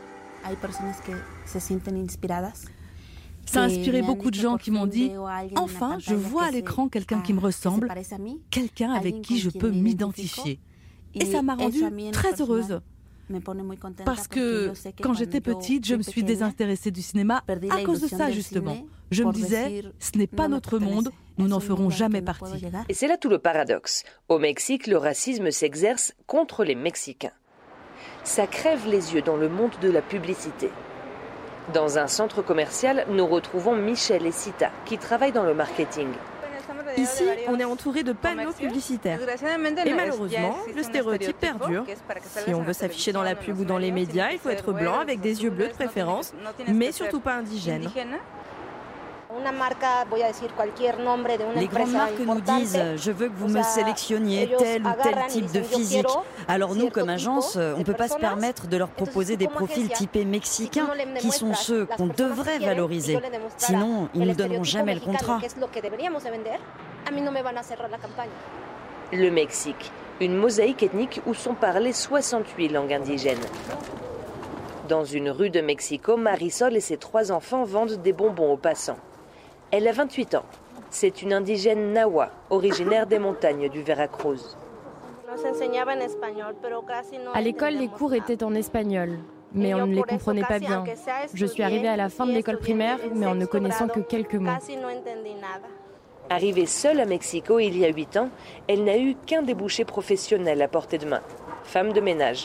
Ça a inspiré beaucoup de gens qui m'ont dit « Enfin, je vois à l'écran quelqu'un qui me ressemble, quelqu'un avec qui je peux m'identifier. » Et ça m'a rendue très heureuse. Parce que quand j'étais petite, je me suis désintéressée du cinéma à cause de ça, justement. Je me disais « Ce n'est pas notre monde, nous n'en ferons jamais partie. » Et c'est là tout le paradoxe. Au Mexique, le racisme s'exerce contre les Mexicains. Ça crève les yeux dans le monde de la publicité. Dans un centre commercial, nous retrouvons Michel et Sita, qui travaillent dans le marketing. Ici, on est entouré de panneaux publicitaires. Et malheureusement, le stéréotype perdure. Si on veut s'afficher dans la pub ou dans les médias, il faut être blanc avec des yeux bleus de préférence, mais surtout pas indigène. Les grandes marques nous disent « Je veux que vous me sélectionniez tel ou tel type de physique ». Alors nous, comme agence, on ne peut pas se permettre de leur proposer des profils typés mexicains qui sont ceux qu'on devrait valoriser. Sinon, ils ne nous donneront jamais le contrat. Le Mexique, une mosaïque ethnique où sont parlées soixante-huit langues indigènes. Dans une rue de Mexico, Marisol et ses trois enfants vendent des bonbons aux passants. Elle a vingt-huit ans. C'est une indigène Nahua, originaire des montagnes du Veracruz. À l'école, les cours étaient en espagnol, mais on ne les comprenait pas bien. Je suis arrivée à la fin de l'école primaire, mais en ne connaissant que quelques mots. Arrivée seule à Mexico il y a huit ans, elle n'a eu qu'un débouché professionnel à portée de main. Femme de ménage.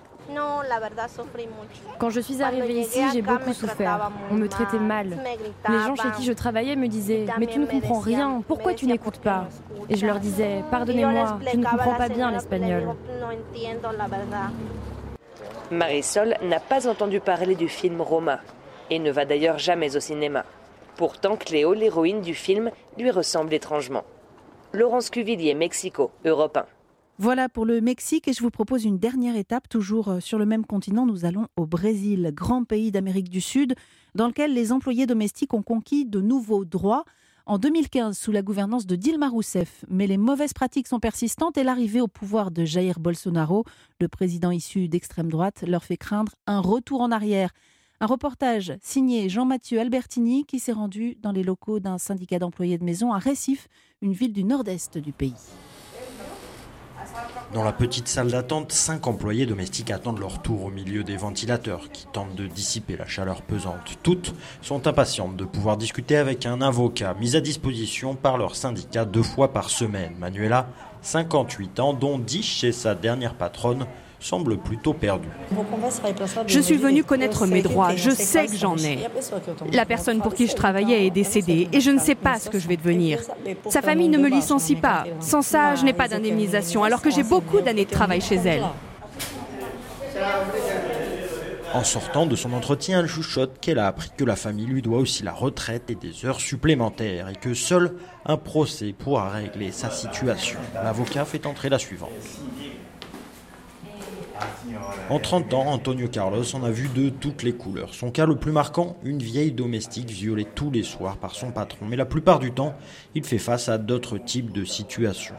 Quand je suis arrivée ici, j'ai beaucoup souffert. On me traitait mal. Les gens chez qui je travaillais me disaient « Mais tu ne comprends rien, pourquoi tu n'écoutes pas ?» Et je leur disais « Pardonnez-moi, je ne comprends pas bien l'espagnol. » Marisol n'a pas entendu parler du film Roma et ne va d'ailleurs jamais au cinéma. Pourtant, Cléo, l'héroïne du film, lui ressemble étrangement. Laurence Cuvillier, Mexico, Europe un. Voilà pour le Mexique et je vous propose une dernière étape, toujours sur le même continent. Nous allons au Brésil, grand pays d'Amérique du Sud, dans lequel les employés domestiques ont conquis de nouveaux droits en deux mille quinze sous la gouvernance de Dilma Rousseff. Mais les mauvaises pratiques sont persistantes et l'arrivée au pouvoir de Jair Bolsonaro, le président issu d'extrême droite, leur fait craindre un retour en arrière. Un reportage signé Jean-Mathieu Albertini qui s'est rendu dans les locaux d'un syndicat d'employés de maison à Recife, une ville du nord-est du pays. Dans la petite salle d'attente, cinq employés domestiques attendent leur tour au milieu des ventilateurs qui tentent de dissiper la chaleur pesante. Toutes sont impatientes de pouvoir discuter avec un avocat mis à disposition par leur syndicat deux fois par semaine. Manuela, cinquante-huit ans, dont dix chez sa dernière patronne, semble plutôt perdue. Je suis venue connaître mes droits, je sais que j'en ai. La personne pour qui je travaillais est décédée et je ne sais pas ce que je vais devenir. Sa famille ne me licencie pas. Sans ça, je n'ai pas d'indemnisation alors que j'ai beaucoup d'années de travail chez elle. En sortant de son entretien, elle chuchote qu'elle a appris que la famille lui doit aussi la retraite et des heures supplémentaires et que seul un procès pourra régler sa situation. L'avocat fait entrer la suivante. En trente ans, Antonio Carlos en a vu de toutes les couleurs. Son cas le plus marquant, une vieille domestique violée tous les soirs par son patron. Mais la plupart du temps, il fait face à d'autres types de situations.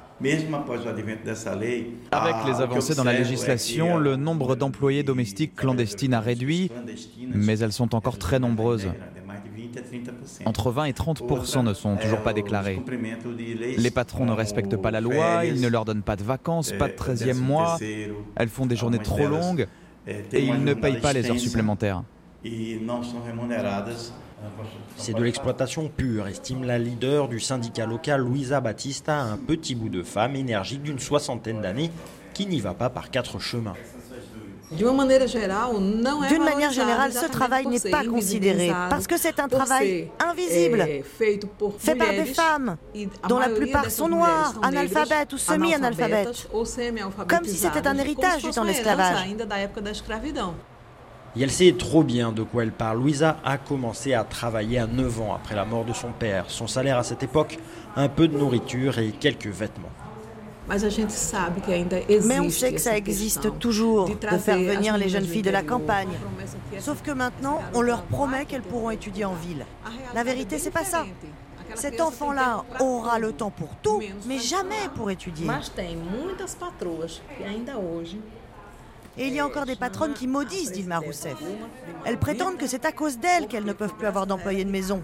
Avec les avancées dans la législation, le nombre d'employés domestiques clandestines a réduit, mais elles sont encore très nombreuses. Entre vingt et trente pour cent ne sont toujours pas déclarés. Les patrons ne respectent pas la loi, ils ne leur donnent pas de vacances, pas de treizième mois, elles font des journées trop longues et ils ne payent pas les heures supplémentaires. C'est de l'exploitation pure, estime la leader du syndicat local Luisa Batista, un petit bout de femme énergique d'une soixantaine d'années qui n'y va pas par quatre chemins. D'une manière générale, ce travail n'est pas considéré parce que c'est un travail invisible, fait par des femmes, dont la plupart sont noires, analphabètes ou semi-analphabètes, comme si c'était un héritage du temps de l'esclavage. Et elle sait trop bien de quoi elle parle. Luisa a commencé à travailler à neuf ans après la mort de son père. Son salaire à cette époque, un peu de nourriture et quelques vêtements. Mais on sait que ça existe toujours, de faire venir les jeunes filles de la campagne. Sauf que maintenant, on leur promet qu'elles pourront étudier en ville. La vérité, c'est pas ça. Cet enfant-là aura le temps pour tout, mais jamais pour étudier. Et il y a encore des patronnes qui maudissent Dilma Rousseff. Elles prétendent que c'est à cause d'elles qu'elles ne peuvent plus avoir d'employés de maison.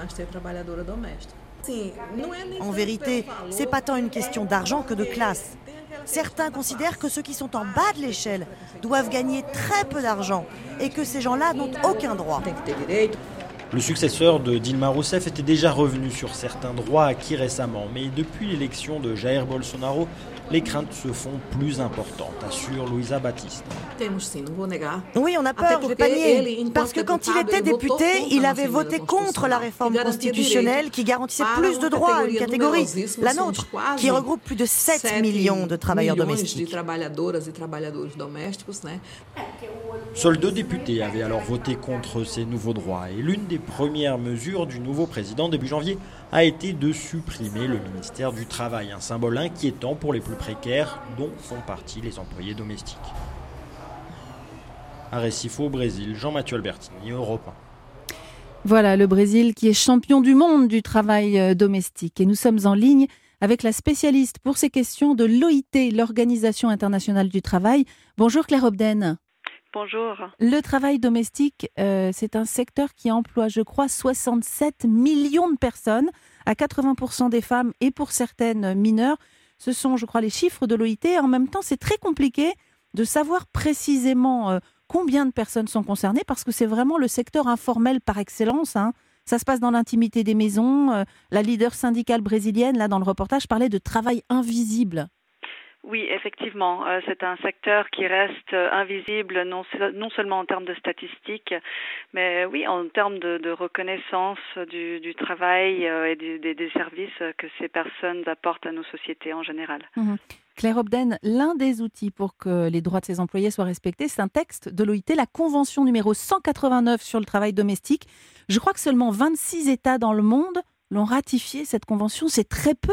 En vérité, c'est pas tant une question d'argent que de classe. Certains considèrent que ceux qui sont en bas de l'échelle doivent gagner très peu d'argent et que ces gens-là n'ont aucun droit. Le successeur de Dilma Rousseff était déjà revenu sur certains droits acquis récemment, mais depuis l'élection de Jair Bolsonaro, les craintes se font plus importantes, assure Luisa Batista. Oui, on a peur, je ne vais pas nier, parce que quand il était député, il avait voté contre la réforme constitutionnelle qui garantissait plus de droits à une catégorie, la nôtre, qui regroupe plus de sept millions de travailleurs domestiques. Seuls deux députés avaient alors voté contre ces nouveaux droits et l'une des premières mesures du nouveau président début janvier a été de supprimer le ministère du Travail, un symbole inquiétant pour les plus précaires dont font partie les employés domestiques. À Recife au Brésil, Jean-Mathieu Albertini, Europe un. Voilà, le Brésil qui est champion du monde du travail domestique. Et nous sommes en ligne avec la spécialiste pour ces questions de l'O I T, l'Organisation internationale du travail. Bonjour Claire Obden. Bonjour. Le travail domestique, euh, c'est un secteur qui emploie, je crois, soixante-sept millions de personnes, à quatre-vingts pour cent des femmes et pour certaines mineures. Ce sont, je crois, les chiffres de l'O I T. En même temps, c'est très compliqué de savoir précisément euh, combien de personnes sont concernées parce que c'est vraiment le secteur informel par excellence, hein. Ça se passe dans l'intimité des maisons. Euh, la leader syndicale brésilienne, là, dans le reportage, parlait de travail invisible. Oui, effectivement, euh, c'est un secteur qui reste euh, invisible, non, non seulement en termes de statistiques, mais oui, en termes de, de reconnaissance du, du travail euh, et du, des, des services que ces personnes apportent à nos sociétés en général. Mmh. Claire Obden, l'un des outils pour que les droits de ses employés soient respectés, c'est un texte de l'O I T, la convention numéro cent quatre-vingt-neuf sur le travail domestique. Je crois que seulement vingt-six États dans le monde l'ont ratifié, cette convention, c'est très peu.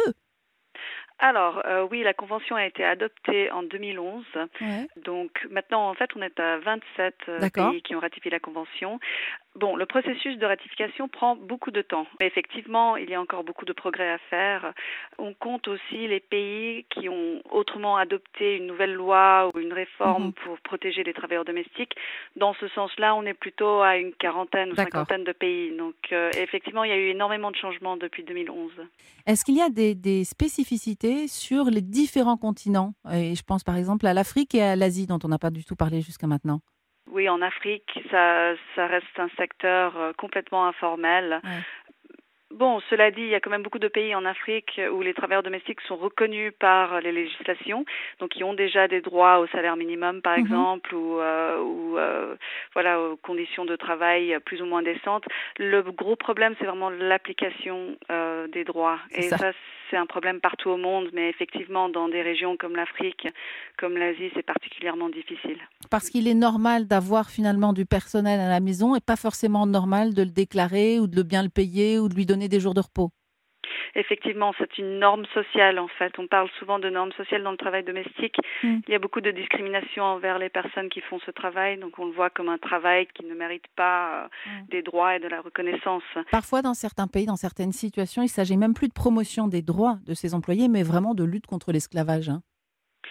Alors, euh, oui, la convention a été adoptée en deux mille onze. Ouais. Donc, maintenant, en fait, on est à vingt-sept euh, pays qui ont ratifié la convention. Bon, le processus de ratification prend beaucoup de temps. Mais effectivement, il y a encore beaucoup de progrès à faire. On compte aussi les pays qui ont autrement adopté une nouvelle loi ou une réforme mmh. pour protéger les travailleurs domestiques. Dans ce sens-là, on est plutôt à une quarantaine ou cinquantaine de pays. Donc, euh, effectivement, il y a eu énormément de changements depuis deux mille onze. Est-ce qu'il y a des, des spécificités sur les différents continents? Et je pense par exemple à l'Afrique et à l'Asie, dont on n'a pas du tout parlé jusqu'à maintenant. Oui, en Afrique, ça, ça reste un secteur euh, complètement informel. Ouais. Bon, cela dit, il y a quand même beaucoup de pays en Afrique où les travailleurs domestiques sont reconnus par les législations, donc qui ont déjà des droits au salaire minimum, par mm-hmm. exemple, ou, euh, ou euh, voilà, aux conditions de travail plus ou moins décentes. Le gros problème, c'est vraiment l'application euh, des droits. Et ça. ça, c'est un problème partout au monde, mais effectivement, dans des régions comme l'Afrique, comme l'Asie, c'est particulièrement difficile. Parce qu'il est normal d'avoir finalement du personnel à la maison et pas forcément normal de le déclarer ou de bien le payer ou de lui donner des jours de repos. Effectivement, c'est une norme sociale en fait. On parle souvent de normes sociales dans le travail domestique. Mmh. Il y a beaucoup de discrimination envers les personnes qui font ce travail, donc on le voit comme un travail qui ne mérite pas mmh. des droits et de la reconnaissance. Parfois, dans certains pays, dans certaines situations, il ne s'agit même plus de promotion des droits de ces employés, mais vraiment de lutte contre l'esclavage, hein.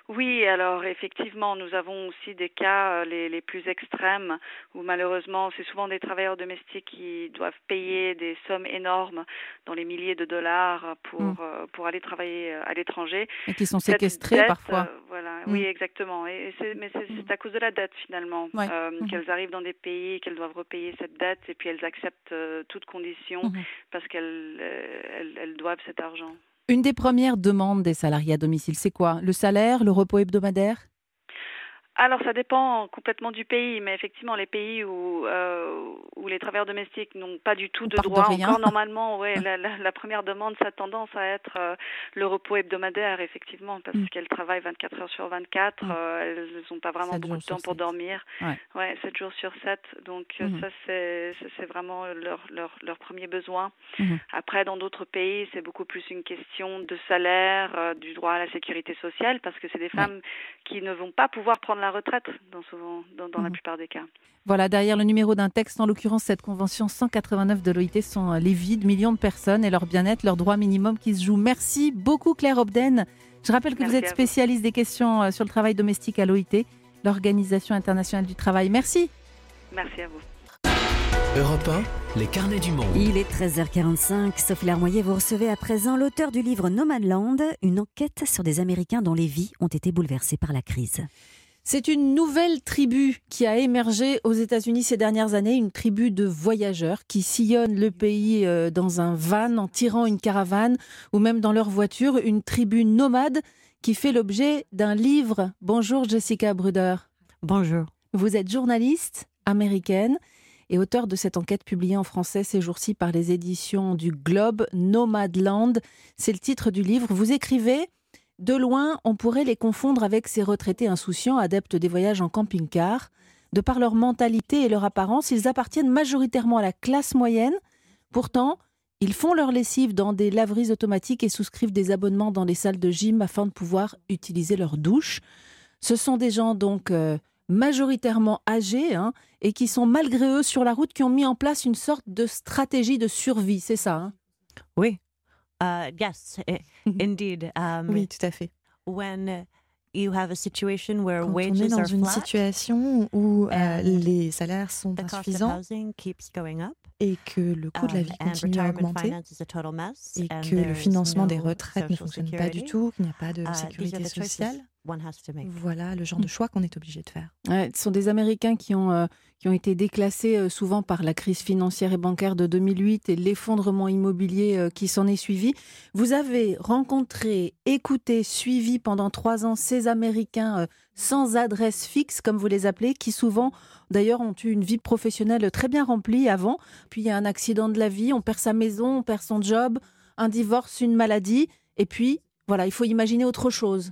Oui, alors effectivement, nous avons aussi des cas euh, les, les plus extrêmes où malheureusement, c'est souvent des travailleurs domestiques qui doivent payer des sommes énormes dans les milliers de dollars pour mm. euh, pour aller travailler à l'étranger. Et qui sont séquestrés dette, parfois. Euh, voilà, mm. oui, exactement. Et, et c'est, mais c'est, c'est à cause de la dette finalement ouais. euh, mm-hmm. qu'elles arrivent dans des pays, qu'elles doivent repayer cette dette et puis elles acceptent euh, toutes conditions mm-hmm. parce qu'elles euh, elles, elles doivent cet argent. Une des premières demandes des salariés à domicile, c'est quoi? Le salaire, le repos hebdomadaire? Alors, ça dépend complètement du pays, mais effectivement, les pays où, euh, où les travailleurs domestiques n'ont pas du tout On de part droit, de rien. encore normalement, ouais, la, la, la première demande, ça a tendance à être euh, le repos hebdomadaire, effectivement, parce mm. qu'elles travaillent vingt-quatre heures sur vingt-quatre, mm. euh, elles n'ont pas vraiment beaucoup de temps pour dormir. Ouais. ouais, sept jours sur sept, donc mm. ça, c'est, ça, c'est vraiment leur, leur, leur premier besoin. Mm. Après, dans d'autres pays, c'est beaucoup plus une question de salaire, euh, du droit à la sécurité sociale, parce que c'est des femmes ouais. qui ne vont pas pouvoir prendre la retraite dans, souvent, dans, dans mmh. la plupart des cas. Voilà, derrière le numéro d'un texte, en l'occurrence cette convention cent quatre-vingt-neuf de l'O I T, sont les vies de millions de personnes et leur bien-être, leur droit minimum qui se joue. Merci beaucoup Claire Obden. Je rappelle que Merci vous êtes spécialiste des questions sur le travail domestique à l'O I T, l'Organisation internationale du travail. Merci. Merci à vous. Europe un, les carnets du monde. Il est treize heures quarante-cinq. Sophie Larmoyer, vous recevez à présent l'auteur du livre Nomadland, une enquête sur des Américains dont les vies ont été bouleversées par la crise. C'est une nouvelle tribu qui a émergé aux États-Unis ces dernières années, une tribu de voyageurs qui sillonnent le pays dans un van en tirant une caravane ou même dans leur voiture, une tribu nomade qui fait l'objet d'un livre. Bonjour Jessica Bruder. Bonjour. Vous êtes journaliste américaine et auteur de cette enquête publiée en français ces jours-ci par les éditions du Globe, Nomadland. C'est le titre du livre. Vous écrivez: de loin, on pourrait les confondre avec ces retraités insouciants, adeptes des voyages en camping-car. De par leur mentalité et leur apparence, ils appartiennent majoritairement à la classe moyenne. Pourtant, ils font leur lessive dans des laveries automatiques et souscrivent des abonnements dans les salles de gym afin de pouvoir utiliser leur douche. Ce sont des gens donc euh, majoritairement âgés hein, et qui sont malgré eux sur la route, qui ont mis en place une sorte de stratégie de survie, c'est ça hein? Oui. Uh, yes, indeed. Um, oui, tout à fait. When you have a situation where Quand wages on est dans are une flat, situation où euh, les salaires sont the cost of insuffisants housing keeps going up, et que le coût de la vie um, and continue à retirement augmenter finance is a total mess, et and que le there's financement no des retraites ne social fonctionne pas security, du tout, qu'il n'y a pas de uh, these sécurité are the choices sociale. one has to make. Voilà le genre de choix qu'on est obligé de faire. Ouais, ce sont des Américains qui ont, euh, qui ont été déclassés euh, souvent par la crise financière et bancaire de deux mille huit et l'effondrement immobilier euh, qui s'en est suivi. Vous avez rencontré, écouté, suivi pendant trois ans ces Américains euh, sans adresse fixe, comme vous les appelez, qui souvent, d'ailleurs, ont eu une vie professionnelle très bien remplie avant. Puis il y a un accident de la vie, on perd sa maison, on perd son job, un divorce, une maladie. Et puis, voilà, il faut imaginer autre chose.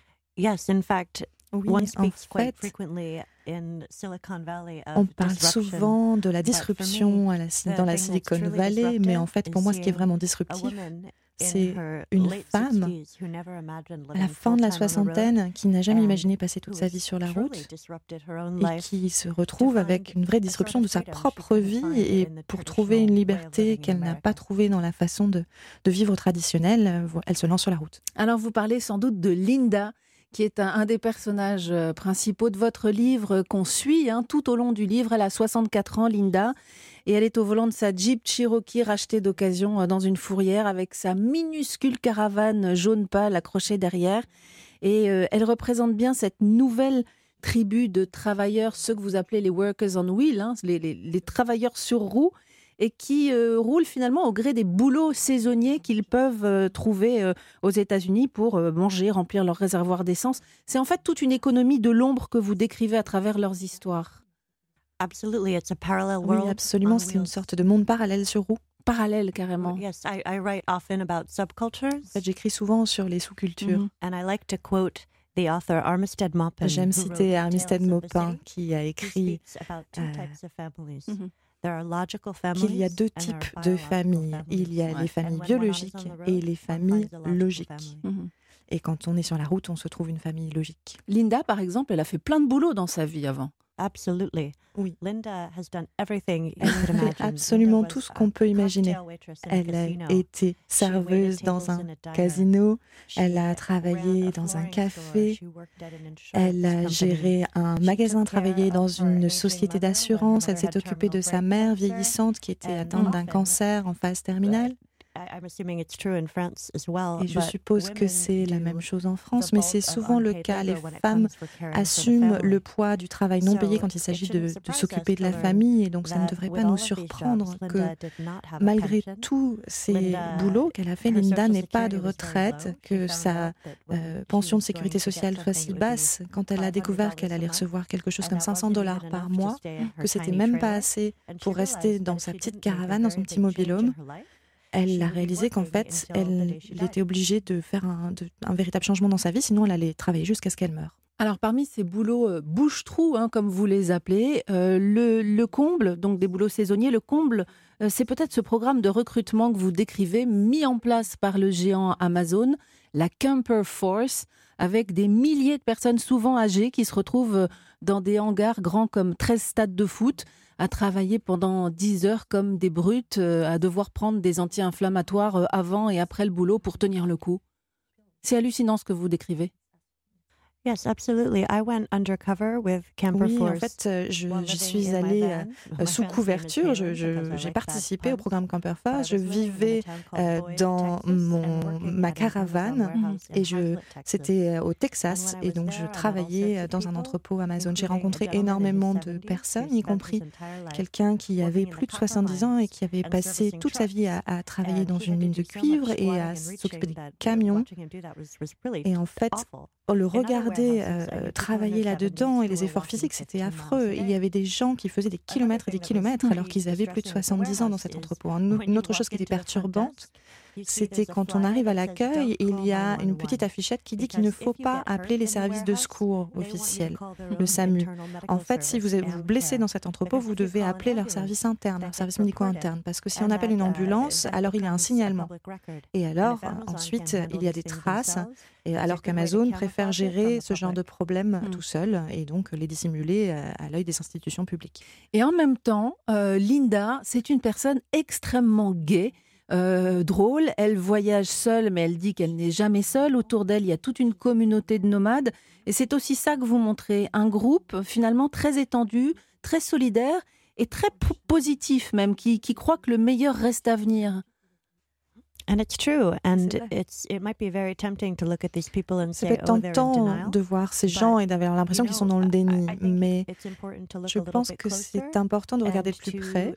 Yes, in fact, oui, one en speaks quite fait, frequently in Silicon Valley of on parle disruption. souvent de la But for disruption me, à la, the dans la thing Silicon that's truly Valley, mais en fait, pour moi, ce qui est disruptive vraiment is disruptif, a woman in c'est her une late femme sixties who never imagined à la living fin de la full-time on the road soixantaine qui n'a jamais and imaginé passer toute who sa has vie sur la truly route disrupted her own et life qui se retrouve to avec find une vraie a sort disruption of de sa freedom she propre couldn't vie find et in the pour trouver une traditional way of liberté living in qu'elle n'a America. pas trouvée dans la façon de, de vivre traditionnelle, elle se lance sur la route. Alors vous parlez sans doute de Linda, qui est un, un des personnages principaux de votre livre qu'on suit hein, tout au long du livre. Elle a soixante-quatre ans, Linda, et elle est au volant de sa Jeep Cherokee rachetée d'occasion dans une fourrière avec sa minuscule caravane jaune pâle accrochée derrière. Et euh, elle représente bien cette nouvelle tribu de travailleurs, ceux que vous appelez les workers on wheel, hein, les, les, les travailleurs sur roue, et qui euh, roulent finalement au gré des boulots saisonniers qu'ils peuvent euh, trouver euh, aux États-Unis pour euh, manger, remplir leur réservoir d'essence. C'est en fait toute une économie de l'ombre que vous décrivez à travers leurs histoires. Absolutely, it's a parallel world. Oui, absolument, c'est une sorte de monde parallèle sur roue. Parallèle, carrément. Yes, I, I write often about subcultures. En fait, j'écris souvent sur les sous-cultures. Mm-hmm. And I like to quote the author Armistead Maupin. J'aime citer Armistead Maupin qui a écrit euh, mm-hmm. qu'il y a deux types de familles. Il y a ouais. les familles biologiques et les familles logiques. Mm-hmm. Et quand on est sur la route, on se trouve une famille logique. Linda, par exemple, elle a fait plein de boulot dans sa vie avant. Oui. Linda Elle fait absolument tout ce qu'on peut imaginer. Elle a été serveuse dans un casino, elle a travaillé dans un café, elle a géré un magasin, travaillé dans une société d'assurance, elle s'est occupée de sa mère vieillissante qui était atteinte d'un cancer en phase terminale. Et je suppose que c'est la même chose en France, mais c'est souvent le cas. Les femmes assument le poids du travail non payé quand il s'agit de, de s'occuper de la famille, et donc ça ne devrait pas nous surprendre que malgré tous ces boulots qu'elle a fait, Linda n'ait pas de retraite, que sa euh, pension de sécurité sociale soit si basse. Quand elle a découvert qu'elle allait recevoir quelque chose comme cinq cents dollars par mois, que c'était même pas assez pour rester dans sa petite caravane, dans son petit mobil-home, elle a réalisé qu'en fait, elle, elle était obligée de faire un, de, un véritable changement dans sa vie, sinon elle allait travailler jusqu'à ce qu'elle meure. Alors parmi ces boulots euh, bouche-trou, hein, comme vous les appelez, euh, le, le comble, donc des boulots saisonniers, le comble, euh, c'est peut-être ce programme de recrutement que vous décrivez, mis en place par le géant Amazon, la Camper Force, avec des milliers de personnes souvent âgées qui se retrouvent dans des hangars grands comme treize stades de foot, à travailler pendant dix heures comme des brutes, euh, à devoir prendre des anti-inflammatoires euh, avant et après le boulot pour tenir le coup. C'est hallucinant ce que vous décrivez. Yes, absolutely. I went undercover with Camper oui, Force. En fait, euh, je, je suis allée euh, sous couverture. Je, je, j'ai participé au programme Camper Force. Je vivais euh, dans mon, ma caravane et je, c'était au Texas. Et donc, je travaillais dans un entrepôt Amazon. J'ai rencontré énormément de personnes, y compris quelqu'un qui avait plus de soixante-dix ans et qui avait passé toute sa vie à, à travailler dans une mine de cuivre et à s'occuper des camions. Et en fait, le regarder euh, travailler là-dedans et les efforts physiques, c'était affreux. Il y avait des gens qui faisaient des kilomètres et des kilomètres alors qu'ils avaient plus de soixante-dix ans dans cet entrepôt. Une autre chose qui était perturbante, c'était quand on arrive à l'accueil, il y a une petite affichette qui dit qu'il ne faut pas appeler les services de secours officiels, le SAMU. En fait, si vous vous blessez dans cet entrepôt, vous devez appeler leur service interne, leur service médico-interne, parce que si on appelle une ambulance, alors il y a un signalement. Et alors, ensuite, il y a des traces, et alors qu'Amazon préfère gérer ce genre de problème tout seul et donc les dissimuler à l'œil des institutions publiques. Et en même temps, euh, Linda, c'est une personne extrêmement gaie, Euh, drôle, elle voyage seule, mais elle dit qu'elle n'est jamais seule. Autour d'elle, il y a toute une communauté de nomades. Et c'est aussi ça que vous montrez, un groupe finalement très étendu, très solidaire et très p- positif même, qui, qui croit que le meilleur reste à venir. And it's true, and it's it might be very tempting to look at these people and say, oh, they're in denial. De voir ces gens et d'avoir l'impression qu'ils sont dans le déni, mais je pense que c'est important de regarder de plus près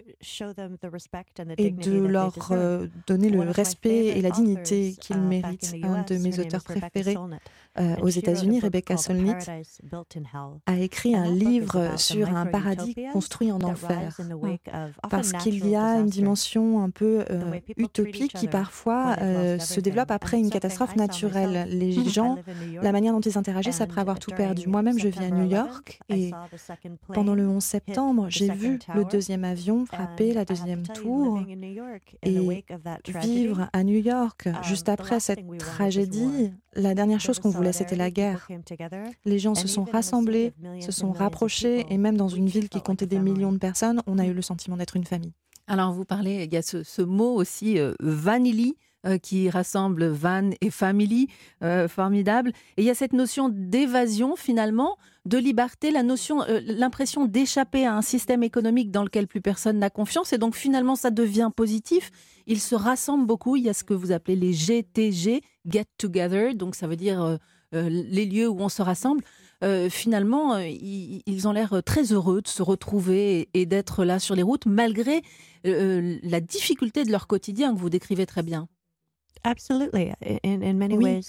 et de leur euh, donner le respect et la dignité qu'ils méritent. Un de mes auteurs préférés euh, aux États-Unis, Rebecca Solnit, a écrit un livre sur un paradis construit en enfer, parce qu'il y a une dimension un peu euh, utopique qui parfois Euh, se développe après une catastrophe naturelle. Les gens, la manière dont ils interagissent après avoir tout perdu. Moi-même, je vis à New York et pendant le onze septembre, j'ai vu le deuxième avion frapper la deuxième tour et vivre à New York juste après cette tragédie. La dernière chose qu'on voulait, c'était la guerre. Les gens se sont rassemblés, se sont rapprochés et même dans une ville qui comptait des millions de personnes, on a eu le sentiment d'être une famille. Alors, vous parlez, il y a ce, ce mot aussi, euh, vanilly, euh, qui rassemble van et family, euh, formidable. Et il y a cette notion d'évasion, finalement, de liberté, la notion, euh, l'impression d'échapper à un système économique dans lequel plus personne n'a confiance. Et donc, finalement, ça devient positif. Ils se rassemblent beaucoup. Il y a ce que vous appelez les G T G, Get Together. Donc, ça veut dire euh, euh, les lieux où on se rassemble. Euh, finalement, euh, ils, ils ont l'air très heureux de se retrouver et, et d'être là sur les routes, malgré euh, la difficulté de leur quotidien que vous décrivez très bien. Absolutely, in, in many oui. ways.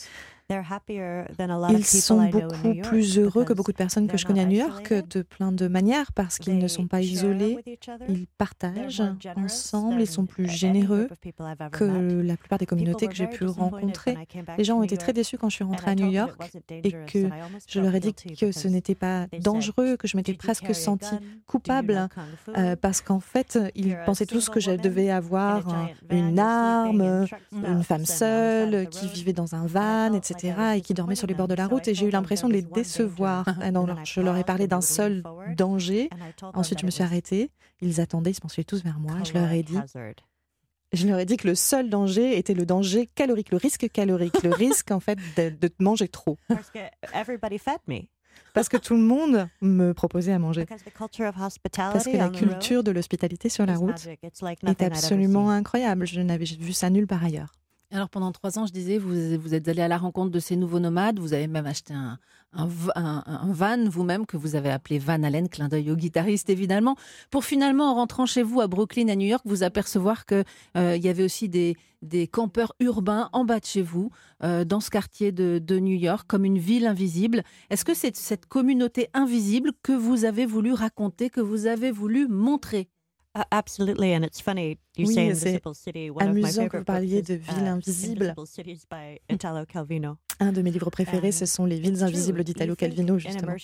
Ils sont beaucoup plus heureux que beaucoup de personnes que je connais à New York de plein de manières parce qu'ils ne sont pas isolés, ils partagent ensemble, ils sont plus généreux que la plupart des communautés que j'ai pu rencontrer. Les gens ont été très déçus quand je suis rentrée à New York et que je leur ai dit que ce n'était pas dangereux, que je m'étais presque sentie coupable euh, parce qu'en fait, ils pensaient tous que je devais avoir un, une arme, une femme seule qui vivait dans un van, et cetera. cetera, et qui dormaient sur les bords de la route, et j'ai eu l'impression de les décevoir. Donc, je leur ai parlé d'un seul danger. Ensuite, je me suis arrêtée. Ils attendaient, ils se penchaient tous vers moi. Je leur ai dit... Je leur ai dit que le seul danger était le danger calorique, le risque calorique, le risque en fait de, de manger trop. Parce que everybody fed me. Parce que tout le monde me proposait à manger. Parce que la culture de l'hospitalité sur la route est absolument incroyable. Je n'avais vu ça nulle part ailleurs. Alors pendant trois ans, je disais, vous, vous êtes allé à la rencontre de ces nouveaux nomades. Vous avez même acheté un, un, un, un van vous-même que vous avez appelé Van Halen, clin d'œil au guitariste évidemment, pour finalement, en rentrant chez vous à Brooklyn, à New York, vous apercevoir qu'il euh, y avait aussi des, des campeurs urbains en bas de chez vous, euh, dans ce quartier de, de New York, comme une ville invisible. Est-ce que c'est cette communauté invisible que vous avez voulu raconter, que vous avez voulu montrer ? Uh, absolutely, and it's funny. You oui, say Invisible City. One amusant que vous parliez de villes invisibles. Un de mes livres préférés, ce sont les villes invisibles d'Italo Calvino, justement.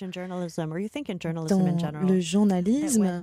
Dans le journalisme,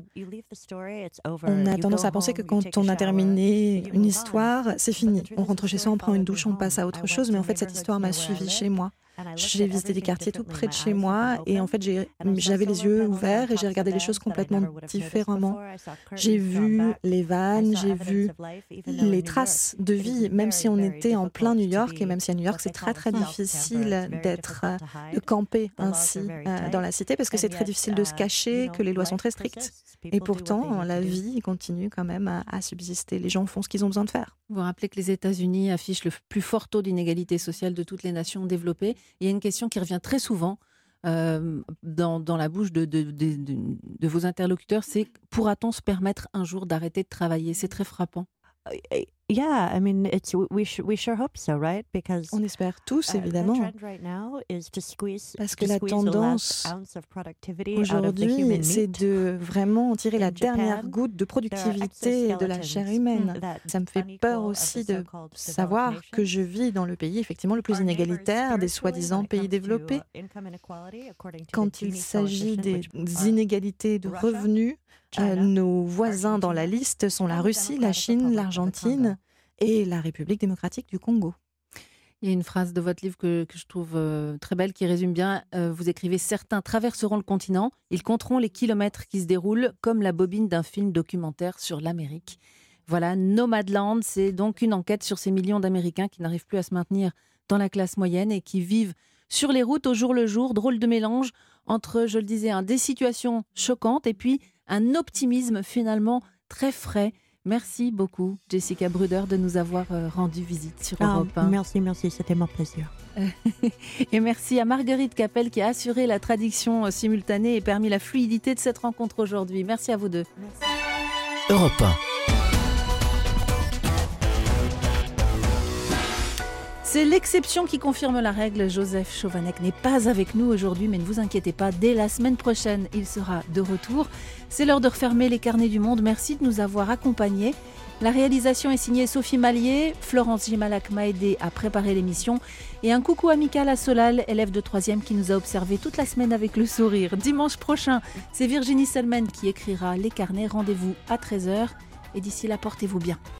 on a tendance à penser que quand on a terminé une histoire, c'est fini. On rentre chez soi, on prend une douche, on passe à autre chose, mais en fait, cette histoire m'a suivi chez moi. J'ai visité des quartiers tout près de chez moi et en fait j'ai, j'avais les yeux ouverts et j'ai regardé les choses complètement différemment. J'ai vu les vannes, j'ai vu les traces de vie, même si on était en plein New York et même si à New York c'est très très difficile d'être, de camper ainsi euh, dans la cité parce que c'est très difficile de se cacher, que les lois sont très strictes. Et pourtant, la vie continue quand même à, à subsister. Les gens font ce qu'ils ont besoin de faire. Vous vous rappelez que les États-Unis affichent le plus fort taux d'inégalité sociale de toutes les nations développées. Il y a une question qui revient très souvent euh, dans, dans la bouche de, de, de, de, de vos interlocuteurs, c'est pourra-t-on se permettre un jour d'arrêter de travailler ? C'est très frappant. Yeah, I mean, it's we sh- we sure hope so, right? Because on espère tous, évidemment, parce que la tendance aujourd'hui, c'est de vraiment tirer la dernière goutte de productivité de la chair humaine. Ça me fait peur aussi de savoir que je vis dans le pays, effectivement, le plus inégalitaire des soi-disant pays développés. Quand il s'agit des inégalités de revenus, euh, nos voisins dans la liste sont la Russie, la Chine, l'Argentine et la République démocratique du Congo. Il y a une phrase de votre livre que, que je trouve euh, très belle, qui résume bien. Euh, vous écrivez « Certains traverseront le continent, ils compteront les kilomètres qui se déroulent comme la bobine d'un film documentaire sur l'Amérique. » Voilà, Nomadland, c'est donc une enquête sur ces millions d'Américains qui n'arrivent plus à se maintenir dans la classe moyenne et qui vivent sur les routes au jour le jour. Drôle de mélange entre, je le disais, hein, des situations choquantes et puis un optimisme finalement très frais. Merci beaucoup, Jessica Bruder, de nous avoir euh, rendu visite sur ah, Europe un. Merci, merci, c'était mon plaisir. Et merci à Marguerite Capel qui a assuré la traduction simultanée et permis la fluidité de cette rencontre aujourd'hui. Merci à vous deux. Merci. Europe un. C'est l'exception qui confirme la règle. Joseph Chovanec n'est pas avec nous aujourd'hui, mais ne vous inquiétez pas, dès la semaine prochaine, il sera de retour. C'est l'heure de refermer les carnets du monde. Merci de nous avoir accompagnés. La réalisation est signée Sophie Mallier. Florence Gimalak m'a aidé à préparer l'émission. Et un coucou amical à Solal, élève de troisième qui nous a observé toute la semaine avec le sourire. Dimanche prochain, c'est Virginie Selman qui écrira les carnets. Rendez-vous à treize heures. Et d'ici là, portez-vous bien.